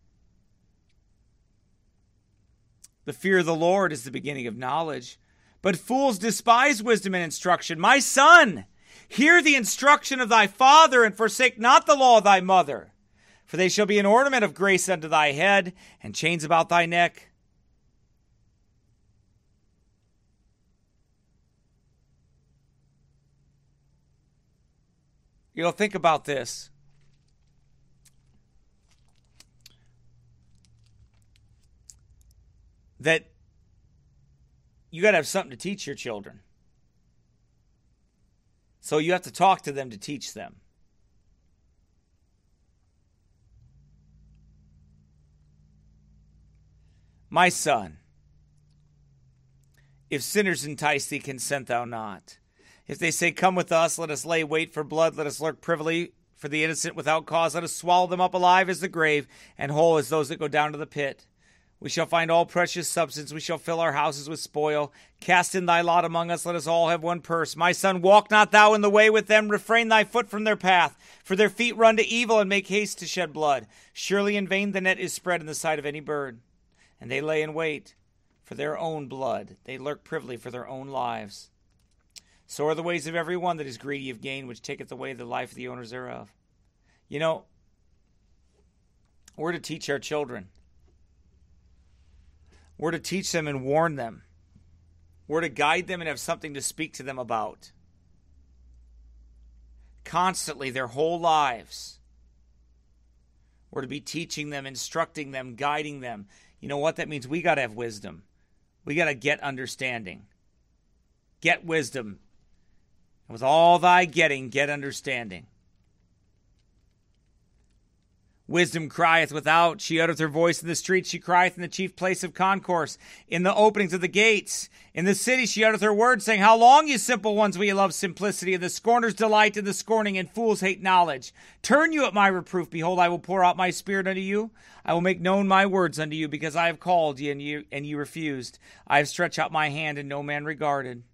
The fear of the Lord is the beginning of knowledge, but fools despise wisdom and instruction. My son, hear the instruction of thy father, and forsake not the law of thy mother. For they shall be an ornament of grace unto thy head, and chains about thy neck. You know, think about this. That you got to have something to teach your children. So you have to talk to them to teach them. My son, if sinners entice thee, consent thou not. If they say, come with us, let us lay wait for blood, let us lurk privily for the innocent without cause, let us swallow them up alive as the grave, and whole as those that go down to the pit. We shall find all precious substance, we shall fill our houses with spoil. Cast in thy lot among us, let us all have one purse. My son, walk not thou in the way with them, refrain thy foot from their path. For their feet run to evil, and make haste to shed blood. Surely in vain the net is spread in the sight of any bird. And they lay in wait for their own blood. They lurk privily for their own lives. So are the ways of every one that is greedy of gain, which taketh away the life of the owners thereof. You know, we're to teach our children. We're to teach them and warn them. We're to guide them and have something to speak to them about. Constantly, their whole lives. We're to be teaching them, instructing them, guiding them. You know what? That means we got to have wisdom. We got to get understanding. Get wisdom. And with all thy getting, get understanding. Wisdom crieth without, she uttereth her voice in the street, she crieth in the chief place of concourse, in the openings of the gates. In the city she uttereth her words, saying, how long, you simple ones, will ye love simplicity, and the scorners delight in the scorning, and fools hate knowledge? Turn you at my reproof, behold, I will pour out my spirit unto you. I will make known my words unto you, because I have called you, and you, and you refused. I have stretched out my hand, and no man regarded.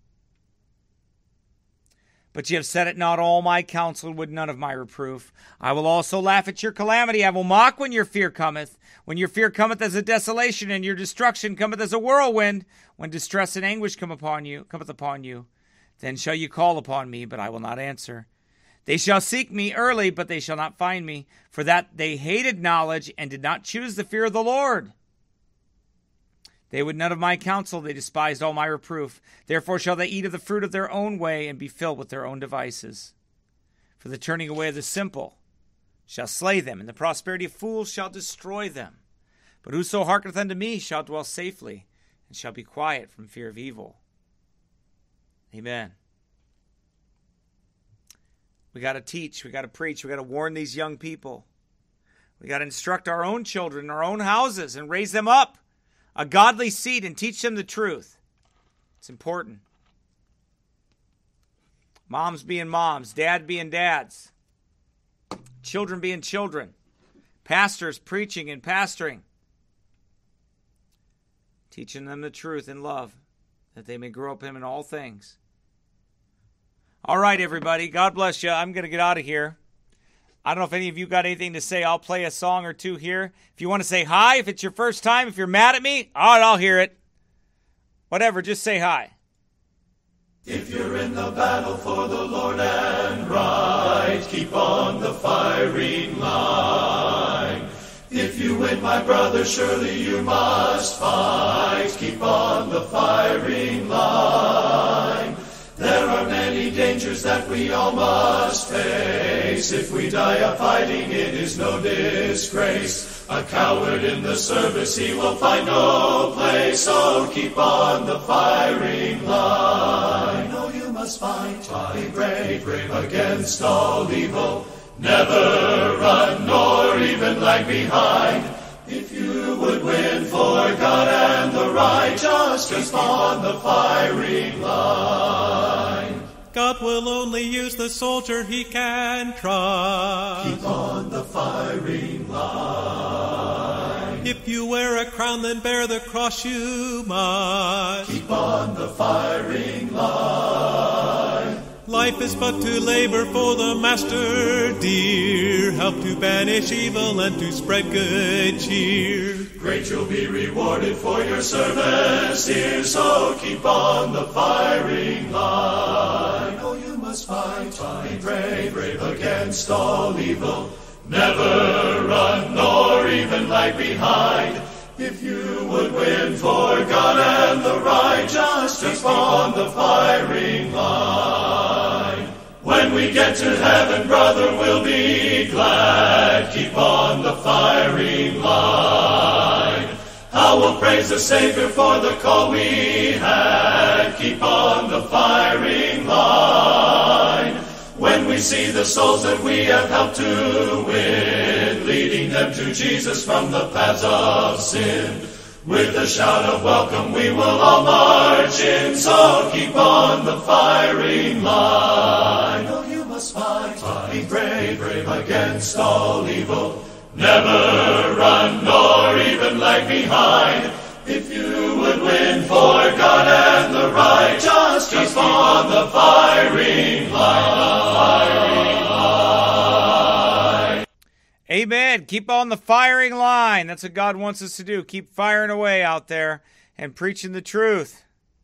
But ye have set at naught all my counsel, would none of my reproof. I will also laugh at your calamity. I will mock when your fear cometh. When your fear cometh as a desolation, and your destruction cometh as a whirlwind. When distress and anguish come upon you, cometh upon you, then shall you call upon me, but I will not answer. They shall seek me early, but they shall not find me, for that they hated knowledge, and did not choose the fear of the Lord. They would none of my counsel, they despised all my reproof. Therefore shall they eat of the fruit of their own way, and be filled with their own devices. For the turning away of the simple shall slay them, and the prosperity of fools shall destroy them. But whoso hearkeneth unto me shall dwell safely, and shall be quiet from fear of evil. Amen. We got to teach, we got to preach, we got to warn these young people. We got to instruct our own children in our own houses and raise them up a godly seed and teach them the truth. It's important. Moms being moms, dad being dads, children being children, pastors preaching and pastoring, teaching them the truth in love, that they may grow up in all things. All right, everybody. God bless you. I'm going to get out of here. I don't know if any of you got anything to say. I'll play a song or two here. If you want to say hi, if it's your first time, if you're mad at me, all right, I'll hear it. Whatever, just say hi. If you're in the battle for the Lord and right, keep on the firing line. If you win, my brother, surely you must fight. Keep on the firing line. There are many dangers that we all must face. If we die a fighting, it is no disgrace. A coward in the service, he will find no place. So keep on the firing line. Oh, you must must fight, fight brave, brave against all evil. Never run nor even lag behind. If you would win for God and the righteous, keep on the firing line. God will only use the soldier he can trust. Keep on the firing line. If you wear a crown, then bear the cross you must. Keep on the firing line. Life is but to labor for the Master dear, help to banish evil and to spread good cheer. Great you'll be rewarded for your service here, so keep on the firing line. Oh, you must fight, fight brave, brave against all evil. Never run nor even lag behind. If you would win for God and the righteous, keep on the firing line. When we get to heaven, brother, we'll be glad. Keep on the firing line. How we'll praise the Savior for the call we had. Keep on the firing line. When we see the souls that we have helped to win, leading them to Jesus from the paths of sin, with a shout of welcome we will all march in. So keep on the firing line. Oh, you must fight, fight brave, brave against all evil. Never run nor even lag behind. If you would win for God and the righteous, keep on the firing line. Firing line. Amen. Keep on the firing line. That's what God wants us to do. Keep firing away out there and preaching the truth.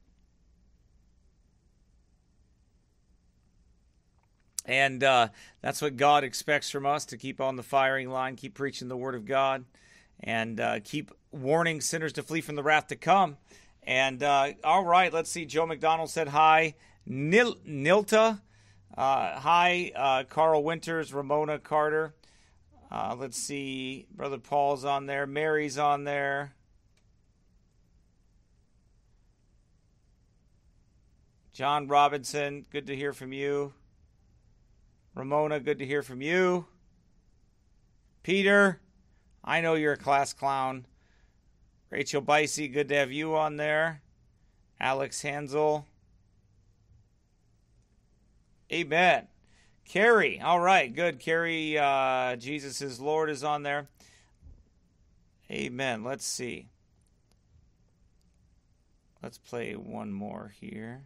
And uh, that's what God expects from us, to keep on the firing line, keep preaching the Word of God, and uh, keep warning sinners to flee from the wrath to come. And uh, all right, let's see. Joe McDonald said hi. Nil- Nilta, uh, hi. Uh, Carl Winters, Ramona Carter. Uh, let's see. Brother Paul's on there. Mary's on there. John Robinson, good to hear from you. Ramona, good to hear from you. Peter, I know you're a class clown. Rachel Bicey, good to have you on there. Alex Hansel. Amen. Carrie, all right, good. Carrie, uh, Jesus is Lord is on there. Amen. Let's see. Let's play one more here.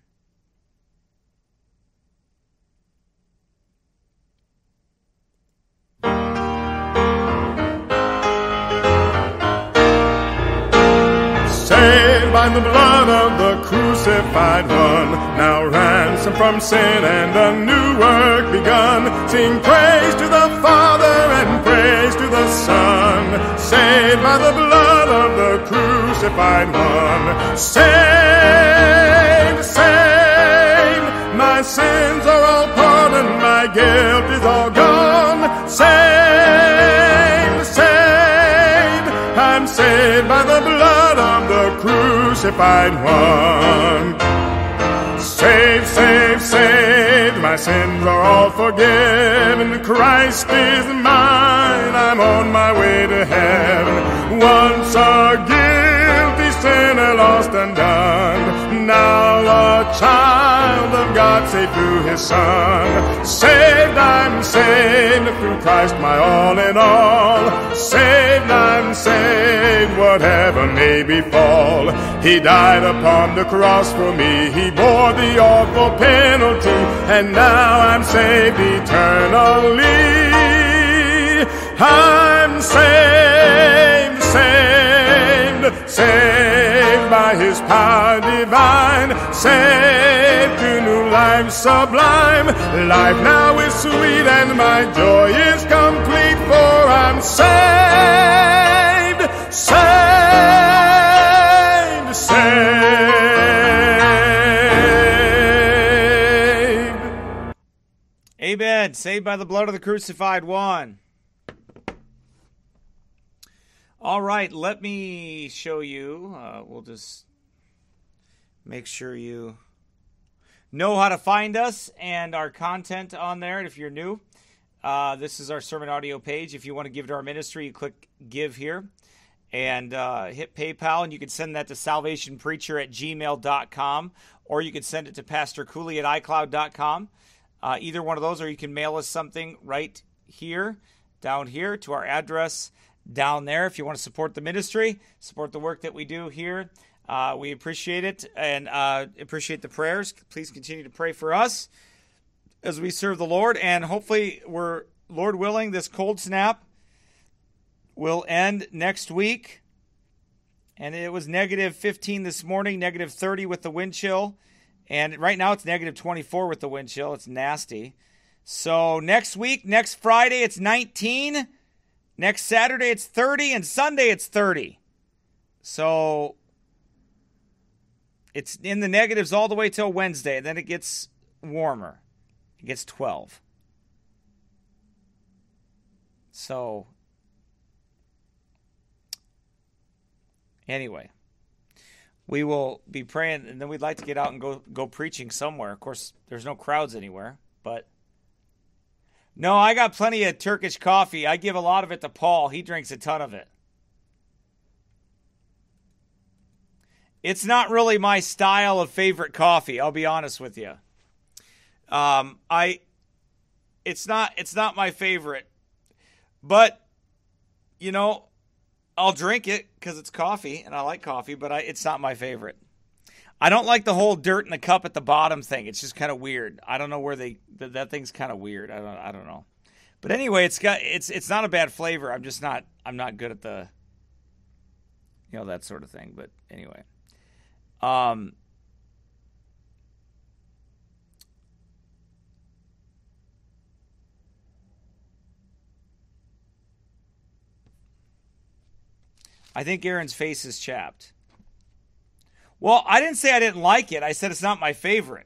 Saved by the blood of the crucified one, now ransomed from sin and a new work begun. Sing praise to the Father and praise to the Son, saved by the blood of the crucified one. Saved, saved, my sins are all pardoned, my guilt is all gone. Saved, saved, I'm saved by the blood of the crucified one. Saved, saved, saved, my sins are all forgiven. Christ is mine, I'm on my way to heaven. Once a guilty sinner, lost and done, now a child of God, saved through His Son. Saved, I'm saved through Christ, my all in all. Saved, I'm saved, whatever may befall. He died upon the cross for me, He bore the awful penalty, and now I'm saved eternally. I'm saved, saved, saved by His power divine, saved to new life sublime. Life now is sweet and my joy is complete, for I'm saved, saved, saved. Amen. Saved by the blood of the crucified one. All right, let me show you. Uh, we'll just make sure you know how to find us and our content on there. And if you're new, uh, this is our sermon audio page. If you want to give to our ministry, you click Give here and uh, hit PayPal, and you can send that to salvationpreacher at gmail dot com, or you can send it to Pastor Cooley at i cloud dot com. Uh, either one of those, or you can mail us something right here, down here, to our address down there. If you want to support the ministry, support the work that we do here, uh, we appreciate it, and uh, appreciate the prayers. Please continue to pray for us as we serve the Lord, and hopefully we're, Lord willing, this cold snap will end next week. And it was negative fifteen this morning, negative thirty with the wind chill. And right now it's negative twenty-four with the wind chill. It's nasty. So next week, next Friday, it's nineteen. Next Saturday, it's thirty. And Sunday, it's thirty. So it's in the negatives all the way till Wednesday. And then it gets warmer. It gets twelve. So anyway, we will be praying, and then we'd like to get out and go go preaching somewhere. Of course, there's no crowds anywhere, but no, I got plenty of Turkish coffee. I give a lot of it to Paul. He drinks a ton of it. It's not really my style of favorite coffee, I'll be honest with you. Um, I, it's not, it's not my favorite, but you know, I'll drink it because it's coffee, and I like coffee, but I, it's not my favorite. I don't like the whole dirt in the cup at the bottom thing. It's just kind of weird. I don't know where they that, that thing's kind of weird. I don't I don't know. But anyway, it's got it's it's not a bad flavor. I'm just not I'm not good at the you know that sort of thing. But anyway, um, I think Aaron's face is chapped. Well, I didn't say I didn't like it. I said it's not my favorite.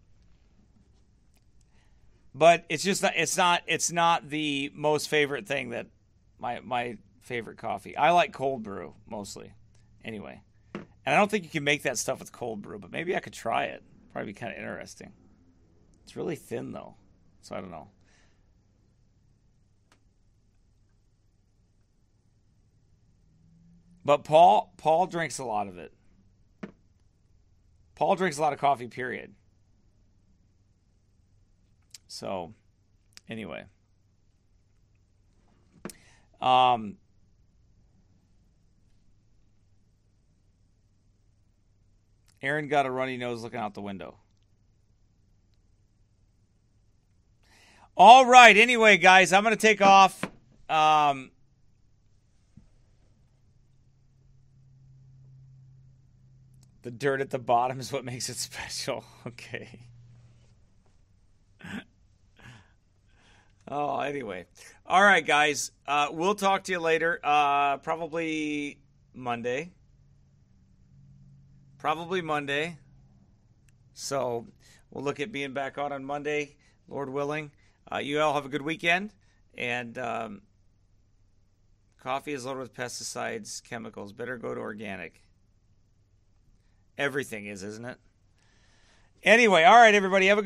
But it's just not, it's not it's not the most favorite thing that my my favorite coffee. I like cold brew mostly. Anyway. And I don't think you can make that stuff with cold brew, but maybe I could try it. Probably be kind of interesting. It's really thin though. So I don't know. But Paul Paul drinks a lot of it. Paul drinks a lot of coffee, period. So, anyway. Um, Aaron got a runny nose looking out the window. All right. Anyway, guys, I'm going to take off. Um, The dirt at the bottom is what makes it special. Okay. Oh, anyway. All right, guys. Uh, we'll talk to you later. Uh, probably Monday. Probably Monday. So we'll look at being back on on Monday, Lord willing. Uh, you all have a good weekend. And um, coffee is loaded with pesticides, chemicals. Better go to organic. Everything is, isn't it? Anyway, all right, everybody. Have a good